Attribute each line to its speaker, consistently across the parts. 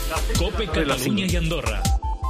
Speaker 1: COPE Catalunya i Andorra.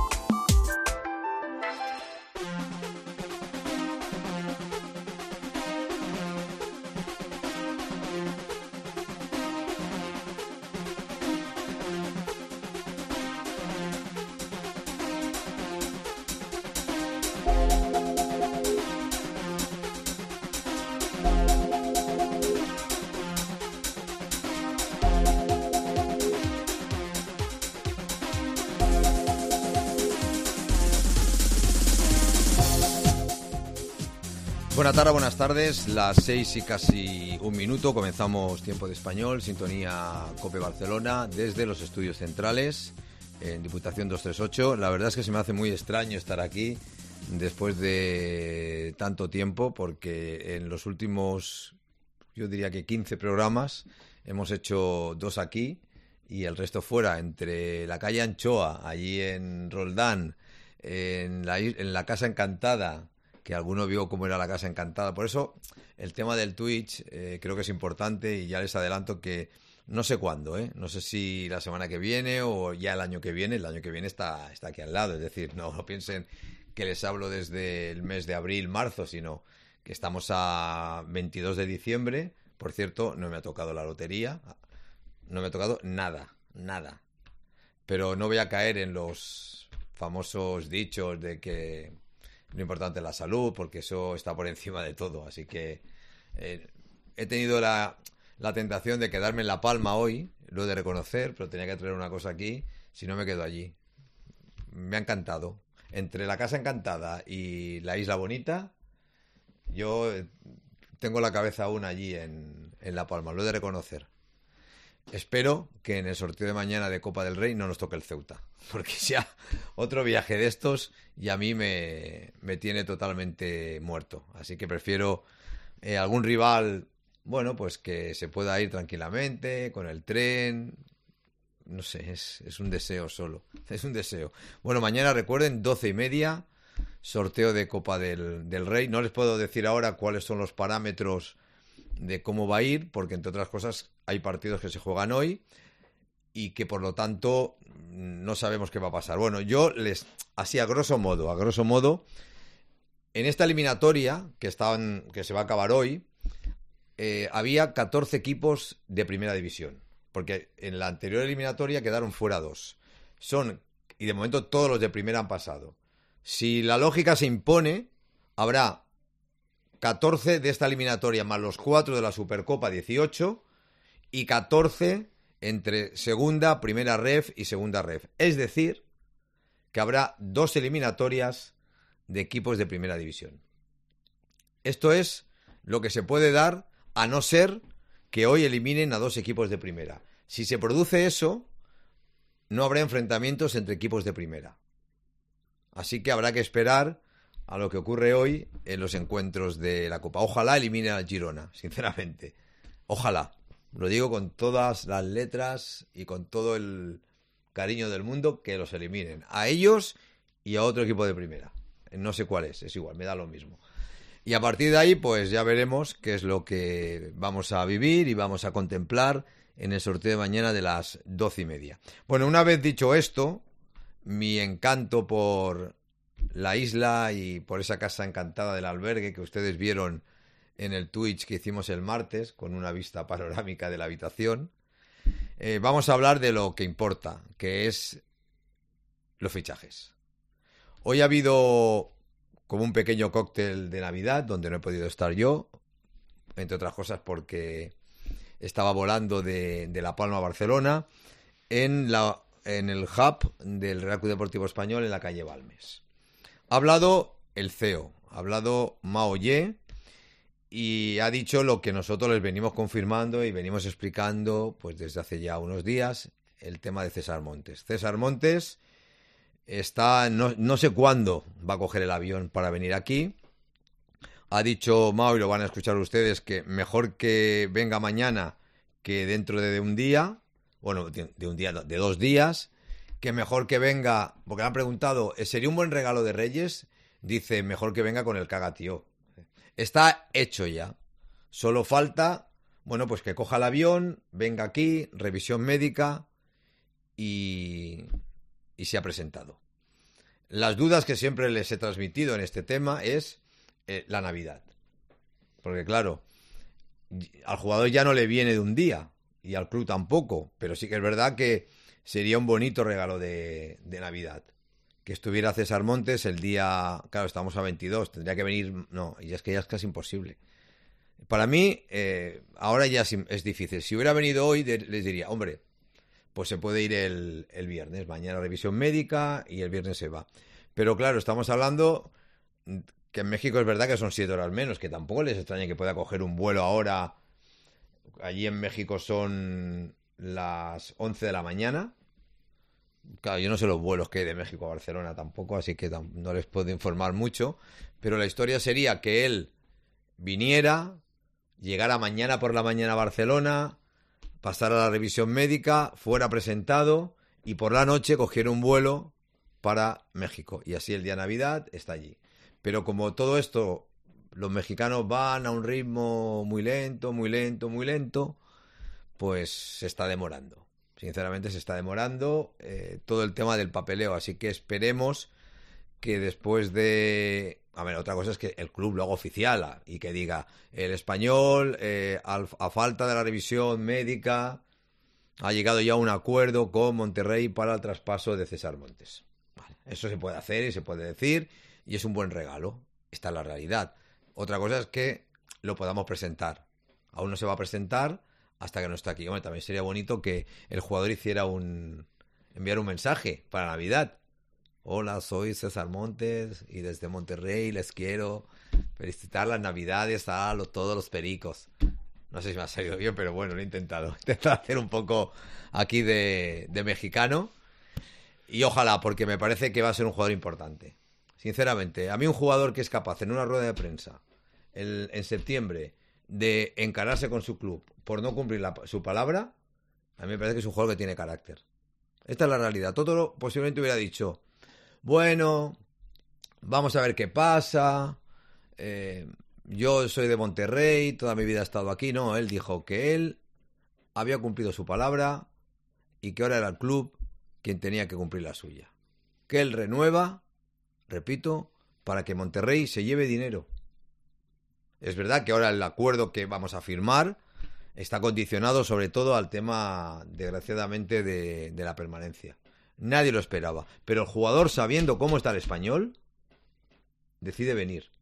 Speaker 2: Buenas tardes, buenas tardes, las 6 y casi un minuto, comenzamos Tiempo de Español, sintonía COPE Barcelona, desde los estudios centrales, en Diputación 238. La verdad es que se me hace muy extraño estar aquí después de tanto tiempo, porque en los últimos, yo diría que 15 programas, hemos hecho 2 aquí y el resto fuera, entre la calle Anchoa, allí en Roldán, en la Casa Encantada, que alguno vio cómo era la Casa Encantada. Por eso el tema del Twitch creo que es importante, y ya les adelanto que no sé cuándo, no sé si la semana que viene o ya el año que viene. El año que viene está aquí al lado, es decir, no piensen que les hablo desde el mes de abril, marzo, sino que estamos a 22 de diciembre. Por cierto, no me ha tocado la lotería, no me ha tocado nada. Pero no voy a caer en los famosos dichos de que lo importante es la salud, porque eso está por encima de todo. Así que he tenido la tentación de quedarme en La Palma hoy, lo he de reconocer, pero tenía que traer una cosa aquí, si no me quedo allí. Me ha encantado. Entre la Casa Encantada y la Isla Bonita, yo tengo la cabeza aún allí en La Palma, lo he de reconocer. Espero que en el sorteo de mañana de Copa del Rey no nos toque el Ceuta, porque sea otro viaje de estos y a mí me tiene totalmente muerto. Así que prefiero algún rival, bueno, pues que se pueda ir tranquilamente, con el tren. No sé, es un deseo solo, es un deseo. Bueno, mañana recuerden, 12:30, sorteo de Copa del Rey. No les puedo decir ahora cuáles son los parámetros de cómo va a ir, porque entre otras cosas hay partidos que se juegan hoy y que por lo tanto no sabemos qué va a pasar. Bueno, así a grosso modo, en esta eliminatoria que se va a acabar hoy, había 14 equipos de primera división, porque en la anterior eliminatoria quedaron fuera 2. Y de momento todos los de primera han pasado. Si la lógica se impone, habrá 14 de esta eliminatoria más los 4 de la Supercopa, 18, y 14 entre segunda, primera ref y segunda ref. Es decir, que habrá 2 eliminatorias de equipos de primera división. Esto es lo que se puede dar, a no ser que hoy eliminen a 2 equipos de primera. Si se produce eso, no habrá enfrentamientos entre equipos de primera. Así que habrá que esperar a lo que ocurre hoy en los encuentros de la Copa. Ojalá elimine al Girona, sinceramente. Ojalá. Lo digo con todas las letras y con todo el cariño del mundo, que los eliminen. A ellos y a otro equipo de primera. No sé cuál es igual, me da lo mismo. Y a partir de ahí, pues ya veremos qué es lo que vamos a vivir y vamos a contemplar en el sorteo de mañana de las 12:30. Bueno, una vez dicho esto, mi encanto por la isla y por esa casa encantada del albergue que ustedes vieron en el Twitch que hicimos el martes, con una vista panorámica de la habitación, vamos a hablar de lo que importa, que es los fichajes. Hoy ha habido como un pequeño cóctel de Navidad, donde no he podido estar yo, entre otras cosas porque estaba volando de La Palma a Barcelona, en el hub del Real Club Deportivo Español en la calle Balmes. Ha hablado el CEO, ha hablado Mao Ye, y ha dicho lo que nosotros les venimos confirmando y venimos explicando pues desde hace ya unos días, el tema de César Montes. César Montes está, no sé cuándo va a coger el avión para venir aquí. Ha dicho Mao, y lo van a escuchar ustedes, que mejor que venga mañana que dentro de un día, bueno, de un día, de 2 días, que mejor que venga, porque le han preguntado, ¿sería un buen regalo de Reyes? Dice, mejor que venga con el cagatío. Está hecho ya. Solo falta, bueno, pues que coja el avión, venga aquí, revisión médica y se ha presentado. Las dudas que siempre les he transmitido en este tema es la Navidad. Porque claro, al jugador ya no le viene de un día y al club tampoco, pero sí que es verdad que sería un bonito regalo de Navidad. Que estuviera César Montes el día... Claro, estamos a 22, tendría que venir... No, y es que ya es casi imposible. Para mí, ahora ya es difícil. Si hubiera venido hoy, les diría, hombre, pues se puede ir el viernes. Mañana revisión médica y el viernes se va. Pero claro, estamos hablando que en México es verdad que son 7 horas menos, que tampoco les extraña que pueda coger un vuelo ahora. Allí en México son las 11 de la mañana. Claro, yo no sé los vuelos que hay de México a Barcelona tampoco, así que no les puedo informar mucho. Pero la historia sería que él viniera, llegara mañana por la mañana a Barcelona, pasara la revisión médica, fuera presentado y por la noche cogiera un vuelo para México. Y así el día de Navidad está allí. Pero como todo esto, los mexicanos van a un ritmo muy lento, muy lento, muy lento, pues se está demorando. Sinceramente se está demorando todo el tema del papeleo. Así que esperemos que después de... A ver, otra cosa es que el club lo haga oficial y que diga el Español, a falta de la revisión médica, ha llegado ya a un acuerdo con Monterrey para el traspaso de César Montes. Vale, eso se puede hacer y se puede decir y es un buen regalo. Esta es la realidad. Otra cosa es que lo podamos presentar. Aún no se va a presentar hasta que no esté aquí. Bueno, también sería bonito que el jugador hiciera enviar un mensaje para Navidad. Hola, soy César Montes y desde Monterrey les quiero felicitar las Navidades a todos los pericos. No sé si me ha salido bien, pero bueno, lo he intentado. He intentado hacer un poco aquí de mexicano y ojalá, porque me parece que va a ser un jugador importante. Sinceramente, a mí un jugador que es capaz en una rueda de prensa en septiembre de encararse con su club por no cumplir su palabra, a mí me parece que es un jugador que tiene carácter. Esta es la realidad. Todo posiblemente hubiera dicho, bueno, vamos a ver qué pasa, yo soy de Monterrey, toda mi vida he estado aquí. No, él dijo que él había cumplido su palabra y que ahora era el club quien tenía que cumplir la suya. Que él renueva, repito, para que Monterrey se lleve dinero. Es verdad que ahora el acuerdo que vamos a firmar está condicionado sobre todo al tema, desgraciadamente, de la permanencia. Nadie lo esperaba. Pero el jugador, sabiendo cómo está el Español, decide venir.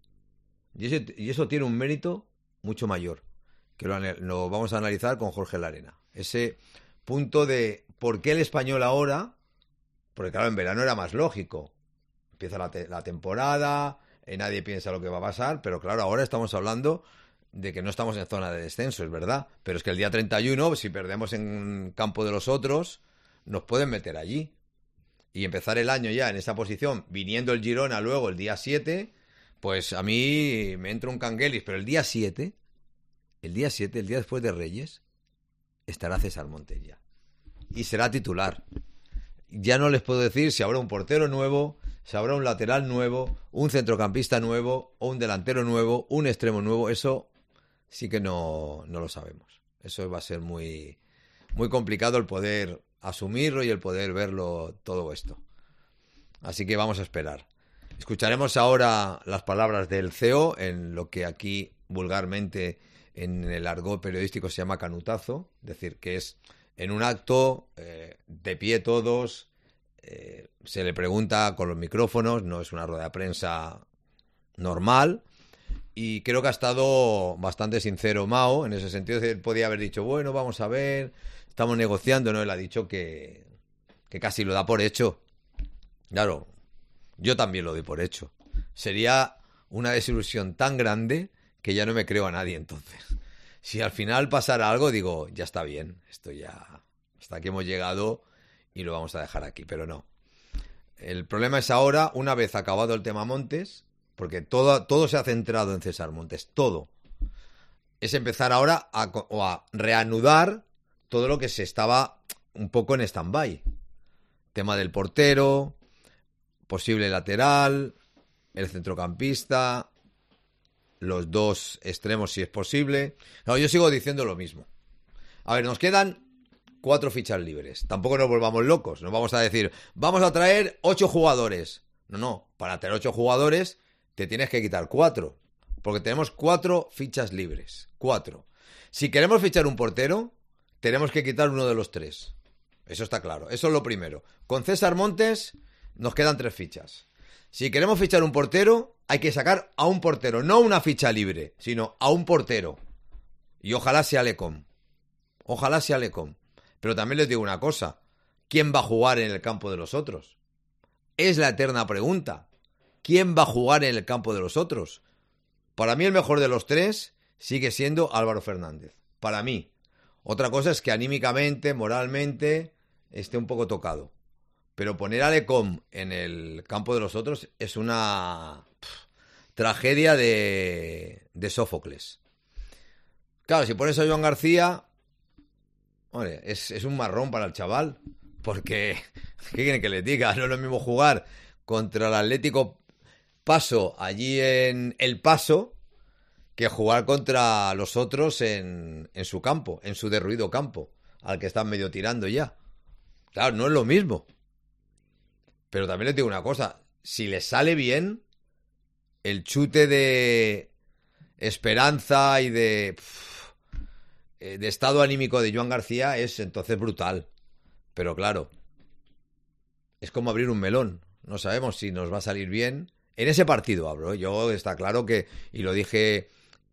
Speaker 2: Y eso tiene un mérito mucho mayor, que lo vamos a analizar con Jorge Larena. Ese punto de por qué el Español ahora, porque claro, en verano era más lógico. Empieza la temporada, nadie piensa lo que va a pasar, pero claro, ahora estamos hablando de que no estamos en zona de descenso, es verdad. Pero es que el día 31, si perdemos en campo de los otros, nos pueden meter allí. Y empezar el año ya en esa posición, viniendo el Girona luego el día 7, pues a mí me entra un canguelis. Pero el día 7, el día después de Reyes, estará César Montes ya. Y será titular. Ya no les puedo decir si habrá un portero nuevo, si habrá un lateral nuevo, un centrocampista nuevo, o un delantero nuevo, un extremo nuevo. Eso sí que no lo sabemos. Eso va a ser muy, muy complicado el poder asumirlo y el poder verlo todo esto. Así que vamos a esperar. Escucharemos ahora las palabras del CEO en lo que aquí vulgarmente en el argot periodístico se llama canutazo, es decir, que es en un acto de pie todos, se le pregunta con los micrófonos, no es una rueda de prensa normal. Y creo que ha estado bastante sincero Mao, en ese sentido. Él podía haber dicho, bueno, vamos a ver, estamos negociando, ¿no? Él ha dicho que casi lo da por hecho. Claro, yo también lo doy por hecho. Sería una desilusión tan grande que ya no me creo a nadie entonces. Si al final pasara algo, digo, ya está bien, esto ya, hasta aquí hemos llegado y lo vamos a dejar aquí, pero no. El problema es ahora, una vez acabado el tema Montes, porque todo se ha centrado en César Montes, todo. Es empezar ahora a reanudar todo lo que se estaba un poco en stand-by. Tema del portero, posible lateral, el centrocampista, los dos extremos si es posible. No, yo sigo diciendo lo mismo. A ver, nos quedan 4 fichas libres. Tampoco nos volvamos locos. No vamos a decir, vamos a traer 8 jugadores. No. Para traer 8 jugadores te tienes que quitar 4. Porque tenemos 4 fichas libres. 4. Si queremos fichar un portero, tenemos que quitar uno de los 3. Eso está claro. Eso es lo primero. Con César Montes nos quedan 3 fichas. Si queremos fichar un portero, hay que sacar a un portero. No una ficha libre, sino a un portero. Y ojalá sea Lecom. Ojalá sea Lecom. Pero también les digo una cosa. ¿Quién va a jugar en el campo de los otros? Es la eterna pregunta. ¿Quién va a jugar en el campo de los otros? Para mí el mejor de los 3 sigue siendo Álvaro Fernández. Para mí. Otra cosa es que anímicamente, moralmente, esté un poco tocado. Pero poner a Lecom en el campo de los otros es una tragedia de Sófocles. Claro, si pones a Joan García, hombre, es un marrón para el chaval. Porque, ¿qué quieren que les diga? No es lo mismo jugar contra el Atlético Paso allí en El Paso que jugar contra los otros en su campo, en su derruido campo, al que están medio tirando ya. Claro, no es lo mismo. Pero también les digo una cosa, si les sale bien, el chute de esperanza y de estado anímico de Joan García es entonces brutal. Pero claro, es como abrir un melón. No sabemos si nos va a salir bien. En ese partido hablo. Yo está claro que, y lo dije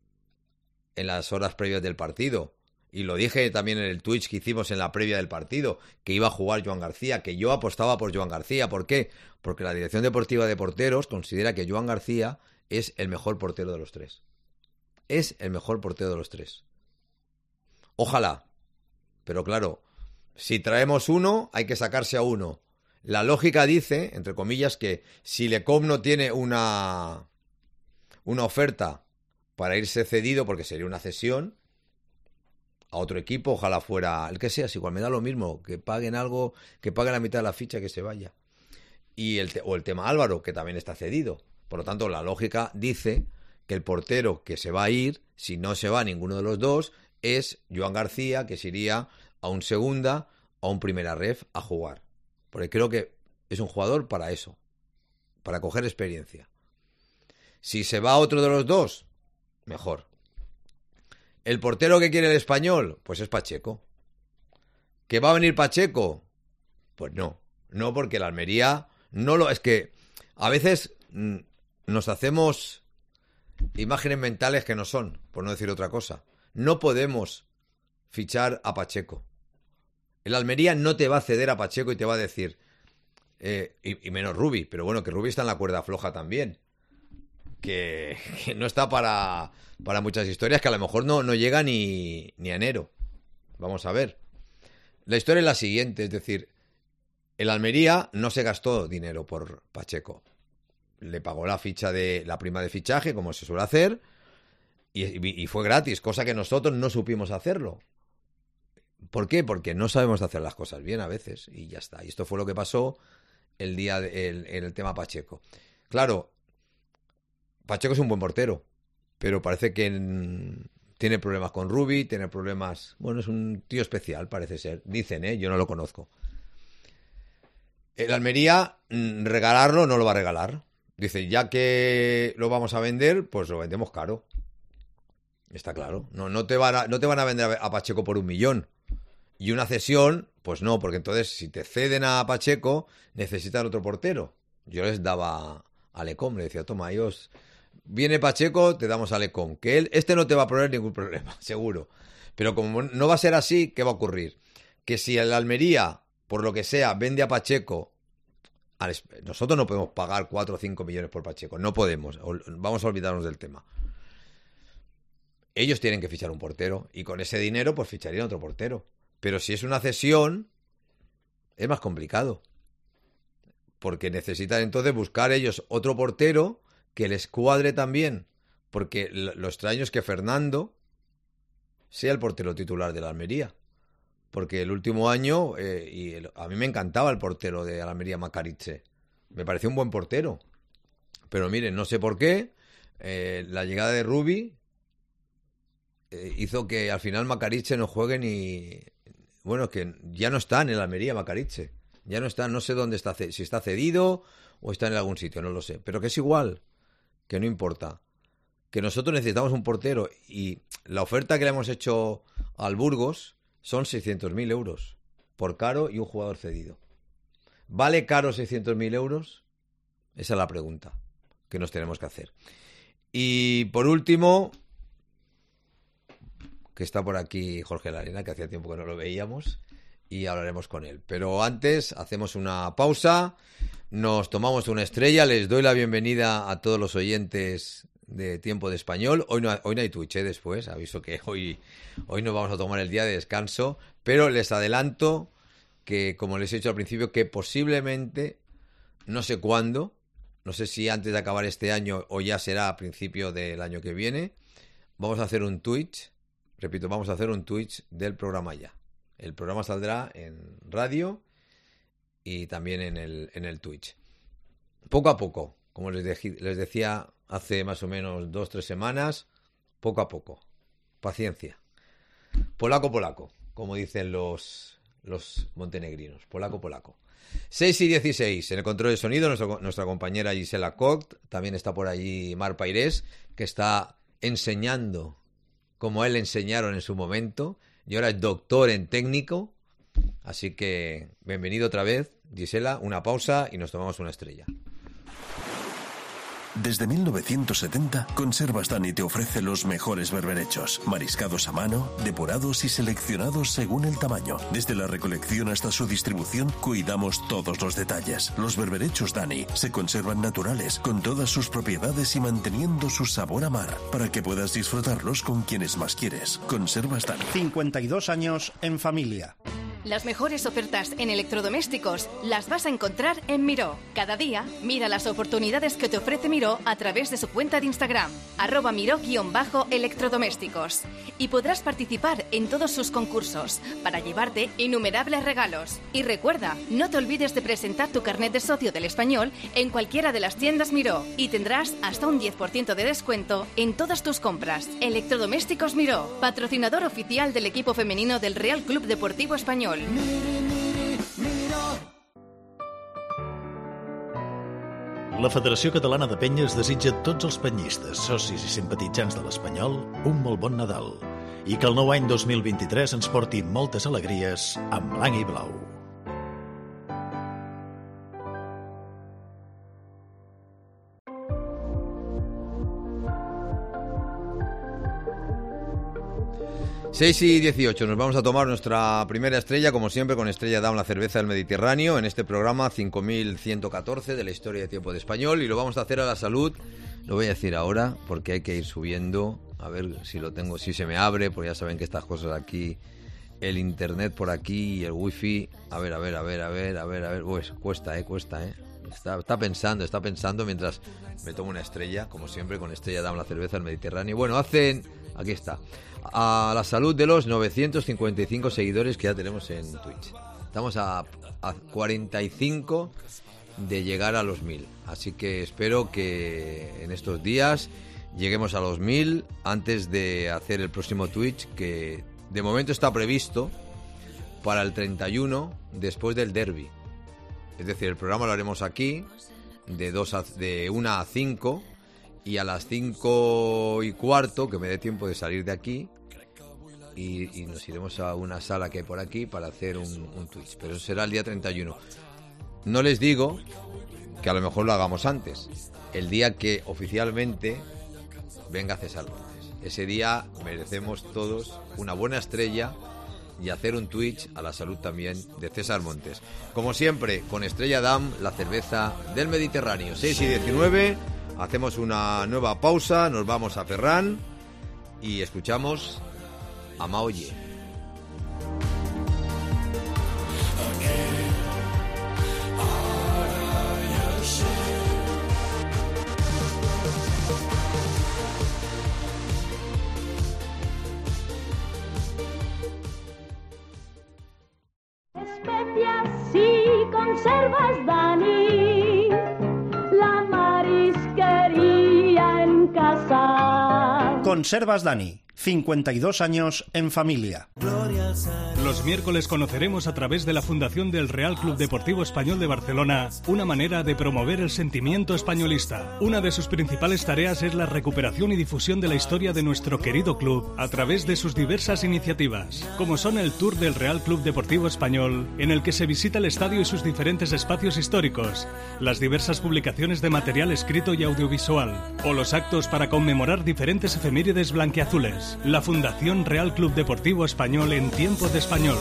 Speaker 2: en las horas previas del partido, y lo dije también en el Twitch que hicimos en la previa del partido, que iba a jugar Joan García, que yo apostaba por Joan García. ¿Por qué? Porque la Dirección Deportiva de Porteros considera que Joan García es el mejor portero de los 3. Es el mejor portero de los 3. Ojalá. Pero claro, si traemos uno, hay que sacarse a uno. La lógica dice, entre comillas, que si Lecom no tiene una oferta para irse cedido, porque sería una cesión a otro equipo, ojalá fuera el que sea, si igual me da lo mismo, que paguen algo, que paguen la mitad de la ficha, que se vaya. O el tema Álvaro, que también está cedido. Por lo tanto, la lógica dice que el portero que se va a ir, si no se va ninguno de los dos, es Joan García, que se iría a un segunda o a un primera ref a jugar. Porque creo que es un jugador para eso, para coger experiencia. Si se va otro de los dos, mejor. ¿El portero que quiere el Español? Pues es Pacheco. ¿Que va a venir Pacheco? Pues no. No, porque el Almería no lo... Es que a veces nos hacemos imágenes mentales que no son, por no decir otra cosa. No podemos fichar a Pacheco. El Almería no te va a ceder a Pacheco y te va a decir... y menos Rubi, pero bueno, que Rubi está en la cuerda floja también. Que no está para muchas historias, que a lo mejor no llega ni a enero. Vamos a ver. La historia es la siguiente, es decir, el Almería no se gastó dinero por Pacheco. Le pagó la prima de fichaje, como se suele hacer, y fue gratis, cosa que nosotros no supimos hacerlo. ¿Por qué? Porque no sabemos hacer las cosas bien a veces, y ya está. Y esto fue lo que pasó en el tema Pacheco. Claro, Pacheco es un buen portero, pero parece que tiene problemas con Rubi, tiene problemas... Bueno, es un tío especial, parece ser. Dicen, yo no lo conozco. El Almería, regalarlo no lo va a regalar. Dice, ya que lo vamos a vender, pues lo vendemos caro. Está claro. No te van a vender a Pacheco por 1 millón. Y una cesión, pues no, porque entonces si te ceden a Pacheco, necesitan otro portero. Yo les daba a Lecom, le decía, toma, viene Pacheco, te damos a Lecom. Que este no te va a poner ningún problema, seguro. Pero como no va a ser así, ¿qué va a ocurrir? Que si el Almería, por lo que sea, vende a Pacheco, nosotros no podemos pagar 4 o 5 millones por Pacheco. No podemos. Vamos a olvidarnos del tema. Ellos tienen que fichar un portero y con ese dinero pues ficharían otro portero. Pero si es una cesión, es más complicado. Porque necesitan entonces buscar ellos otro portero que les cuadre también. Porque lo extraño es que Fernando sea el portero titular de la Almería. Porque el último año, a mí me encantaba el portero de la Almería, Macariche. Me pareció un buen portero. Pero miren, no sé por qué, la llegada de Rubi hizo que al final Macariche no juegue ni bueno, que ya no está en el Almería Macariche. Ya no está, no sé dónde está, si está cedido o está en algún sitio, no lo sé. Pero que es igual, que no importa. Que nosotros necesitamos un portero y la oferta que le hemos hecho al Burgos son 600.000 euros por Caro y un jugador cedido. ¿Vale Caro 600.000 euros? Esa es la pregunta que nos tenemos que hacer. Y por último, que está por aquí Jorge Larena, que hacía tiempo que no lo veíamos, y hablaremos con él. Pero antes hacemos una pausa, nos tomamos una estrella, les doy la bienvenida a todos los oyentes de Tiempo de Español. Hoy no hay Twitch, después, aviso que hoy nos vamos a tomar el día de descanso, pero les adelanto que, como les he dicho al principio, que posiblemente, no sé cuándo, no sé si antes de acabar este año o ya será a principio del año que viene, vamos a hacer un Twitch, repito, vamos a hacer un Twitch del programa ya. El programa saldrá en radio y también en el Twitch. Poco a poco, como les decía hace más o menos 2-3 semanas, poco a poco. Paciencia. Polaco, como dicen los montenegrinos. Polaco. 6:16, en el control de sonido, nuestra compañera Gisela Koch. También está por allí Mar Pairés, que está enseñando como a él le enseñaron en su momento. Y ahora es doctor en técnico. Así que bienvenido otra vez, Gisela. Una pausa y nos tomamos una estrella.
Speaker 3: Desde 1970, Conservas Dani te ofrece los mejores berberechos, mariscados a mano, depurados y seleccionados según el tamaño. Desde la recolección hasta su distribución, cuidamos todos los detalles. Los berberechos Dani se conservan naturales, con todas sus propiedades y manteniendo su sabor a mar, para que puedas disfrutarlos con quienes más quieres. Conservas Dani.
Speaker 4: 52 años en familia.
Speaker 5: Las mejores ofertas en electrodomésticos las vas a encontrar en Miró. Cada día, mira las oportunidades que te ofrece Miró a través de su cuenta de Instagram, @Miró_electrodomésticos. Y podrás participar en todos sus concursos para llevarte innumerables regalos. Y recuerda, no te olvides de presentar tu carnet de socio del Español en cualquiera de las tiendas Miró y tendrás hasta un 10% de descuento en todas tus compras. Electrodomésticos Miró, patrocinador oficial del equipo femenino del Real Club Deportivo Español.
Speaker 4: La Federació Catalana de Penyes desitja a tots els penyistes, socis i simpatitzants de l'Espanyol un molt bon Nadal i que el nou any 2023 ens porti moltes alegries amb blanc i blau.
Speaker 2: Seis y 18, nos vamos a tomar nuestra primera estrella, como siempre, con Estrella Damm, la cerveza del Mediterráneo, en este programa 5114 de la historia de Tiempo de Español, y lo vamos a hacer a la salud. Lo voy a decir ahora, porque hay que ir subiendo, a ver si lo tengo, si se me abre, porque ya saben que estas cosas aquí, el internet por aquí y el wifi, a ver, pues cuesta. Está pensando mientras me tomo una estrella, como siempre, con Estrella Damm, la cerveza del Mediterráneo. Bueno, aquí está, a la salud de los 955 seguidores que ya tenemos en Twitch. Estamos a 45 de llegar a los 1000. Así que espero que en estos días lleguemos a los 1000 antes de hacer el próximo Twitch, que de momento está previsto para el 31, después del derbi. Es decir, el programa lo haremos aquí de 1 a 5, y a las 5:15, que me dé tiempo de salir de aquí, y nos iremos a una sala que hay por aquí para hacer un Twitch. Pero eso será el día 31. No les digo que a lo mejor lo hagamos antes, el día que oficialmente venga César Montes. Ese día merecemos todos una buena estrella y hacer un Twitch a la salud también de César Montes. Como siempre, con Estrella Damm, la cerveza del Mediterráneo. 6:19, hacemos una nueva pausa, nos vamos a Ferran y escuchamos a Maoye.
Speaker 6: Especias y conservas Dani, la marisquería en casa.
Speaker 4: Conservas Dani,
Speaker 7: 52 años en familia.
Speaker 1: Los miércoles conoceremos a través de la Fundación del Real Club Deportivo Español de Barcelona una manera de promover el sentimiento españolista. Una de sus principales tareas es la recuperación y difusión de la historia de nuestro querido club a través de sus diversas iniciativas, como son el Tour del Real Club Deportivo Español, en el que se visita el estadio y sus diferentes espacios históricos, las diversas publicaciones de material escrito y audiovisual, o los actos para conmemorar diferentes efemérides blanquiazules. La Fundación Real Club Deportivo Español en tiempo de español.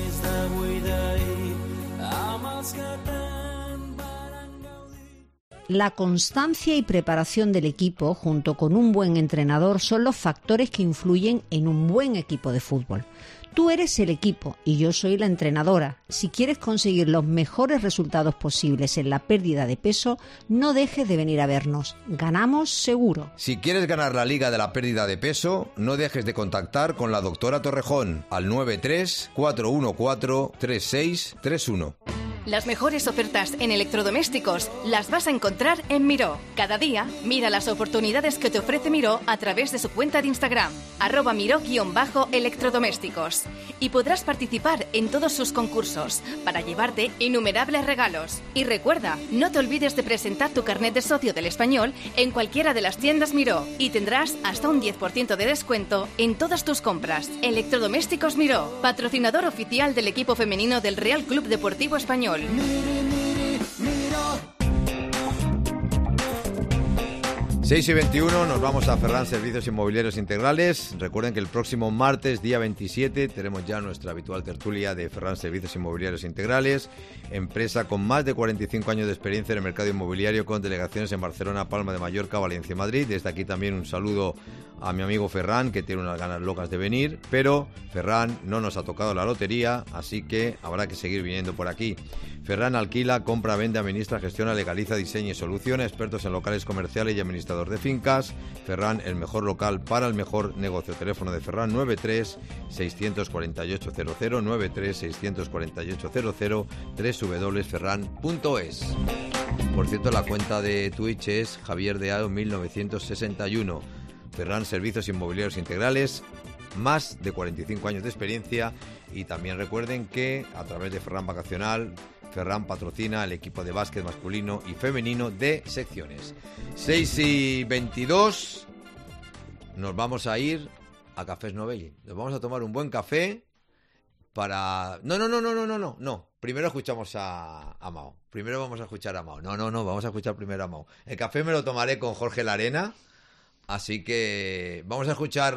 Speaker 8: La constancia y preparación del equipo, junto con un buen entrenador, son los factores que influyen en un buen equipo de fútbol. Tú eres el equipo y yo soy la entrenadora. Si quieres conseguir los mejores resultados posibles en la pérdida de peso, no dejes de venir a vernos. Ganamos seguro.
Speaker 2: Si quieres ganar la Liga de la Pérdida de Peso, no dejes de contactar con la doctora Torrejón al 93 414 3631.
Speaker 5: Las mejores ofertas en electrodomésticos las vas a encontrar en Miró. Cada día, mira las oportunidades que te ofrece Miró a través de su cuenta de Instagram, @Miró_electrodomésticos. Y podrás participar en todos sus concursos para llevarte innumerables regalos. Y recuerda, no te olvides de presentar tu carnet de socio del Español en cualquiera de las tiendas Miró y tendrás hasta un 10% de descuento en todas tus compras. Electrodomésticos Miró, patrocinador oficial del equipo femenino del Real Club Deportivo Español.
Speaker 2: 6:21, nos vamos a Ferran Servicios Inmobiliarios Integrales. Recuerden que el próximo martes, día 27, tenemos ya nuestra habitual tertulia de Ferran Servicios Inmobiliarios Integrales, empresa con más de 45 años de experiencia en el mercado inmobiliario, con delegaciones en Barcelona, Palma de Mallorca, Valencia y Madrid. Desde aquí también un saludo a mi amigo Ferran, que tiene unas ganas locas de venir, pero Ferran no nos ha tocado la lotería, así que habrá que seguir viniendo por aquí. Ferran alquila, compra, vende, administra, gestiona, legaliza, diseña y soluciona, expertos en locales comerciales y administrador de fincas. Ferran, el mejor local para el mejor negocio. Teléfono de Ferran 93 648 00, 93 648 00, www.ferran.es. Por cierto, la cuenta de Twitch es Javier de Ado 1961. Ferran Servicios Inmobiliarios Integrales, más de 45 años de experiencia. Y también recuerden que a través de Ferran Vacacional, Ferran patrocina el equipo de básquet masculino y femenino de secciones. 6:22, nos vamos a ir a Cafés Novelli. Nos vamos a tomar un buen café para... No. Primero escuchamos a Mao. Primero vamos a escuchar a Mao. No, vamos a escuchar primero a Mao. El café me lo tomaré con Jorge Larena, así que vamos a escuchar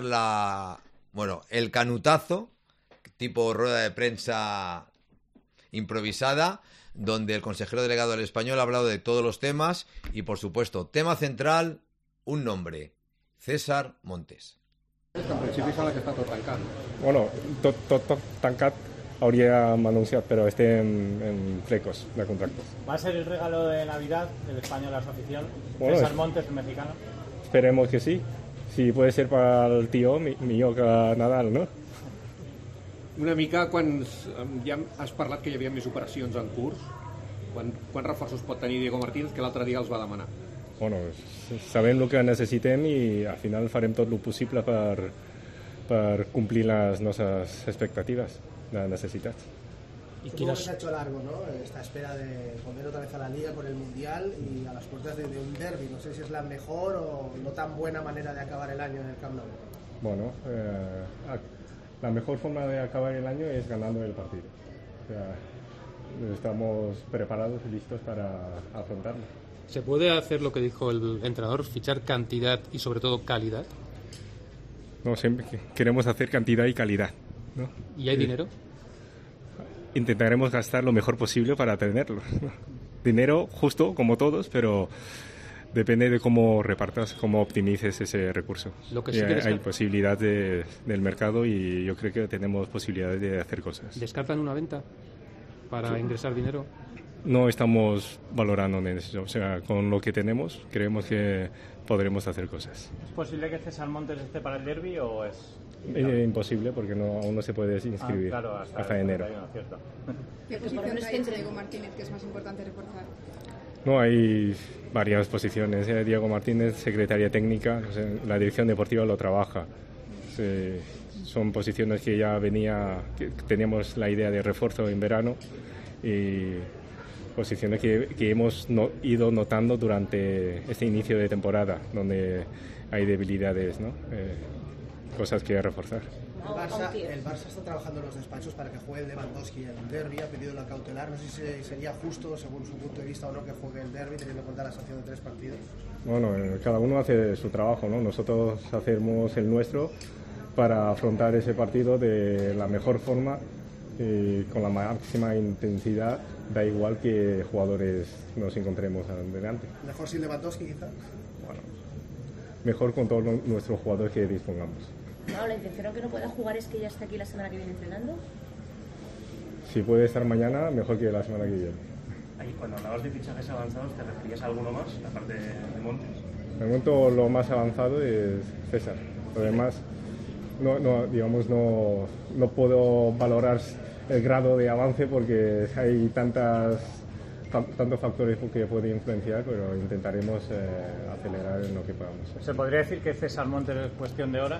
Speaker 2: el canutazo, tipo rueda de prensa improvisada, donde el consejero delegado del Español ha hablado de todos los temas y, por supuesto, tema central, un nombre, César Montes.
Speaker 9: En principi sembla que està tot tancat.
Speaker 10: Bueno, tot tancat hauríem anunciat, però estem en flecos de contractes.
Speaker 11: ¿Va a ser el regalo de Navidad del Español a su afición? Bueno, César Montes, el mexicano.
Speaker 10: Esperemos que sí. Si puede ser para el tío, millor que Nadal, ¿no?
Speaker 9: Una mica, quan ja has parlat que hi havia més operacions en curs, quants reforços pot tenir Diego Martínez, que l'altre dia els va demanar?
Speaker 10: Bueno, sabem el que necessitem i al final farem tot el possible per complir les nostres expectatives de necessitats.
Speaker 12: Supongo que se ha hecho largo, ¿no? Esta espera de volver otra vez a la Liga con el Mundial y a las puertas de un derbi. No sé si es la mejor o no tan buena manera de acabar el año en el Camp Nou.
Speaker 10: Bueno, la mejor forma de acabar el año es ganando el partido. O sea, estamos preparados y listos para afrontarlo.
Speaker 13: ¿Se puede hacer lo que dijo el entrenador, fichar cantidad y sobre todo calidad?
Speaker 10: No, siempre queremos hacer cantidad y calidad, ¿no?
Speaker 13: ¿Y hay dinero?
Speaker 10: Intentaremos gastar lo mejor posible para tenerlo, ¿no? Dinero justo, como todos, pero depende de cómo repartas, cómo optimices ese recurso.
Speaker 13: Lo que sí
Speaker 10: hay posibilidad del mercado y yo creo que tenemos posibilidades de hacer cosas.
Speaker 13: ¿Descartan una venta para ingresar dinero?
Speaker 10: No estamos valorando en eso. O sea, con lo que tenemos, creemos que podremos hacer cosas.
Speaker 11: ¿Es posible que César Montes esté para el derbi o es...?
Speaker 10: Imposible, porque aún no se puede inscribir
Speaker 11: claro,
Speaker 10: hasta enero.
Speaker 11: Cierto.
Speaker 14: ¿Qué posiciones piensa Diego Martínez que es más importante reforzar?
Speaker 10: No, hay varias posiciones. Diego Martínez, secretaria técnica, o sea, la dirección deportiva lo trabaja. Son posiciones que ya que teníamos la idea de refuerzo en verano y posiciones que hemos ido notando durante este inicio de temporada, donde hay debilidades, ¿no? Cosas que reforzar.
Speaker 12: El Barça está trabajando en los despachos para que juegue el Lewandowski el derbi, ha pedido la cautelar. No sé si sería justo, según su punto de vista, o no, que juegue el derbi teniendo en cuenta la sanción de 3 partidos.
Speaker 10: Bueno, cada uno hace su trabajo, ¿no? Nosotros hacemos el nuestro para afrontar ese partido de la mejor forma y con la máxima intensidad, da igual que jugadores nos encontremos delante.
Speaker 12: ¿Mejor sin Lewandowski, quizá?
Speaker 10: Bueno, mejor con todos nuestros jugadores que dispongamos.
Speaker 15: No, la intención aunque no pueda jugar es que ya esté aquí la semana que viene entrenando.
Speaker 10: Si puede estar mañana, mejor que la semana que viene.
Speaker 16: Ahí, cuando hablabas de fichajes avanzados, ¿te referías a alguno más, aparte de Montes?
Speaker 10: De momento lo más avanzado es César. Lo demás, no puedo valorar el grado de avance porque hay tantos factores que pueden influenciar, pero intentaremos acelerar en lo que podamos.
Speaker 11: ¿Se podría decir que César Montes es cuestión de horas?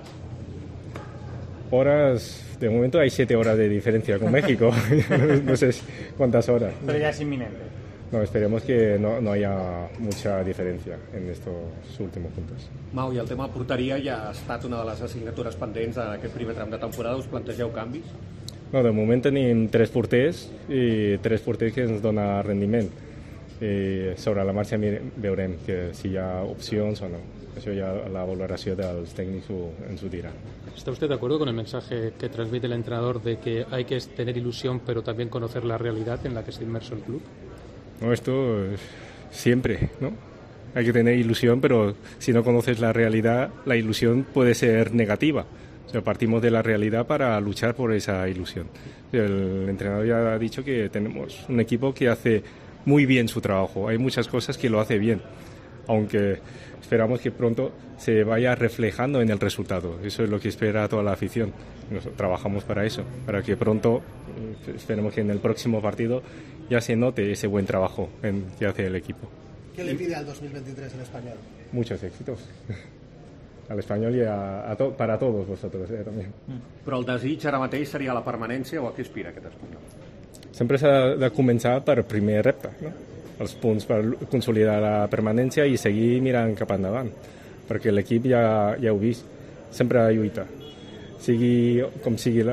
Speaker 10: Horas, de momento hay 7 horas de diferencia con México, no sé cuántas horas.
Speaker 11: Pero ya es inminente.
Speaker 10: No, esperemos que no haya mucha diferència en estos últimos puntos.
Speaker 9: Mau, i el tema de porteria ja ha estat una de les assignatures pendents en aquest primer tram de temporada. Us plantegeu canvis?
Speaker 10: No, de moment tenim 3 porters i 3 porters que ens dona rendiment. I sobre la marxa veurem si hi ha opcions o no. Això ja la valoració dels tècnics ens ho dirà.
Speaker 13: ¿Está usted de acuerdo con el mensaje que transmite el entrenador de que hay que tener ilusión pero también conocer la realidad en la que está inmerso el club?
Speaker 10: No, esto siempre, ¿no? Hay que tener ilusión, pero si no conoces la realidad, la ilusión puede ser negativa. O sea, partimos de la realidad para luchar por esa ilusión. El entrenador ya ha dicho que tenemos un equipo que hace muy bien su trabajo. Hay muchas cosas que lo hace bien, aunque esperamos que pronto se vaya reflejando en el resultado. Eso es lo que espera toda la afición. Nosotros trabajamos para eso, para que pronto, esperemos que en el próximo partido ya se note ese buen trabajo que hace el equipo.
Speaker 12: ¿Qué le pide al 2023 el Español?
Speaker 10: Muchos éxitos. Al Español i para todos vosotros també.
Speaker 9: Però el desig ara mateix seria la permanència o a què aspira aquest Espanyol?
Speaker 10: Sempre s'ha de començar per primer repte, no? Els punts per consolidar la permanència i seguir mirant cap endavant, perquè l'equip ja ho he vist, sempre lluita. Sigui com sigui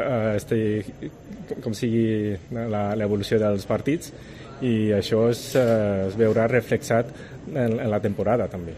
Speaker 10: l'evolució dels partits, i això es veurà reflexat en la temporada també.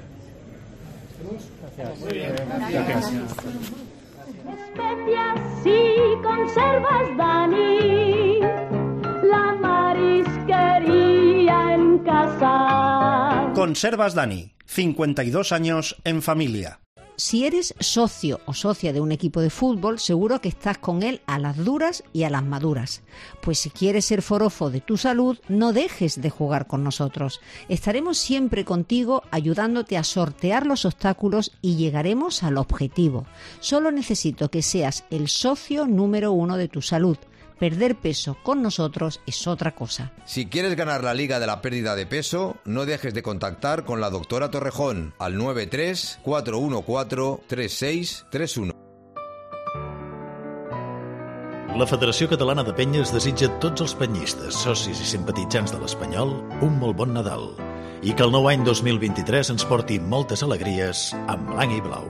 Speaker 6: Gracias. Especias si conservas, Dani, la marisquería en casa.
Speaker 7: Conservas Dani, 52 años en familia.
Speaker 8: Si eres socio o socia de un equipo de fútbol, seguro que estás con él a las duras y a las maduras. Pues si quieres ser forofo de tu salud, no dejes de jugar con nosotros. Estaremos siempre contigo ayudándote a sortear los obstáculos y llegaremos al objetivo. Solo necesito que seas el socio número 1 de tu salud. Perder peso con nosotros es otra cosa.
Speaker 2: Si quieres ganar la Liga de la Pérdida de Peso, no dejes de contactar con la doctora Torrejón al 93 414 3631.
Speaker 4: La Federació Catalana de Penyes desitja a tots els penyistes, socis i simpatitzants de l'Espanyol un molt bon Nadal i que el nou any 2023 ens porti moltes alegries amb blanc i blau.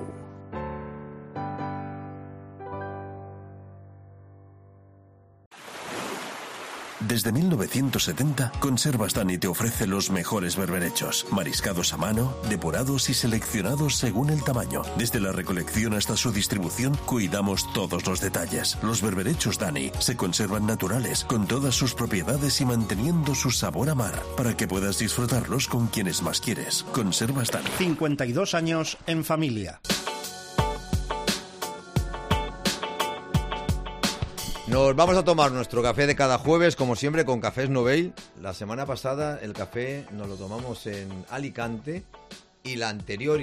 Speaker 3: Desde 1970, Conservas Dani te ofrece los mejores berberechos, mariscados a mano, depurados y seleccionados según el tamaño. Desde la recolección hasta su distribución, cuidamos todos los detalles. Los berberechos Dani se conservan naturales, con todas sus propiedades y manteniendo su sabor a mar, para que puedas disfrutarlos con quienes más quieres. Conservas Dani.
Speaker 7: 52 años en familia.
Speaker 2: Nos vamos a tomar nuestro café de cada jueves, como siempre, con Cafés Novell. La semana pasada el café nos lo tomamos en Alicante y la anterior,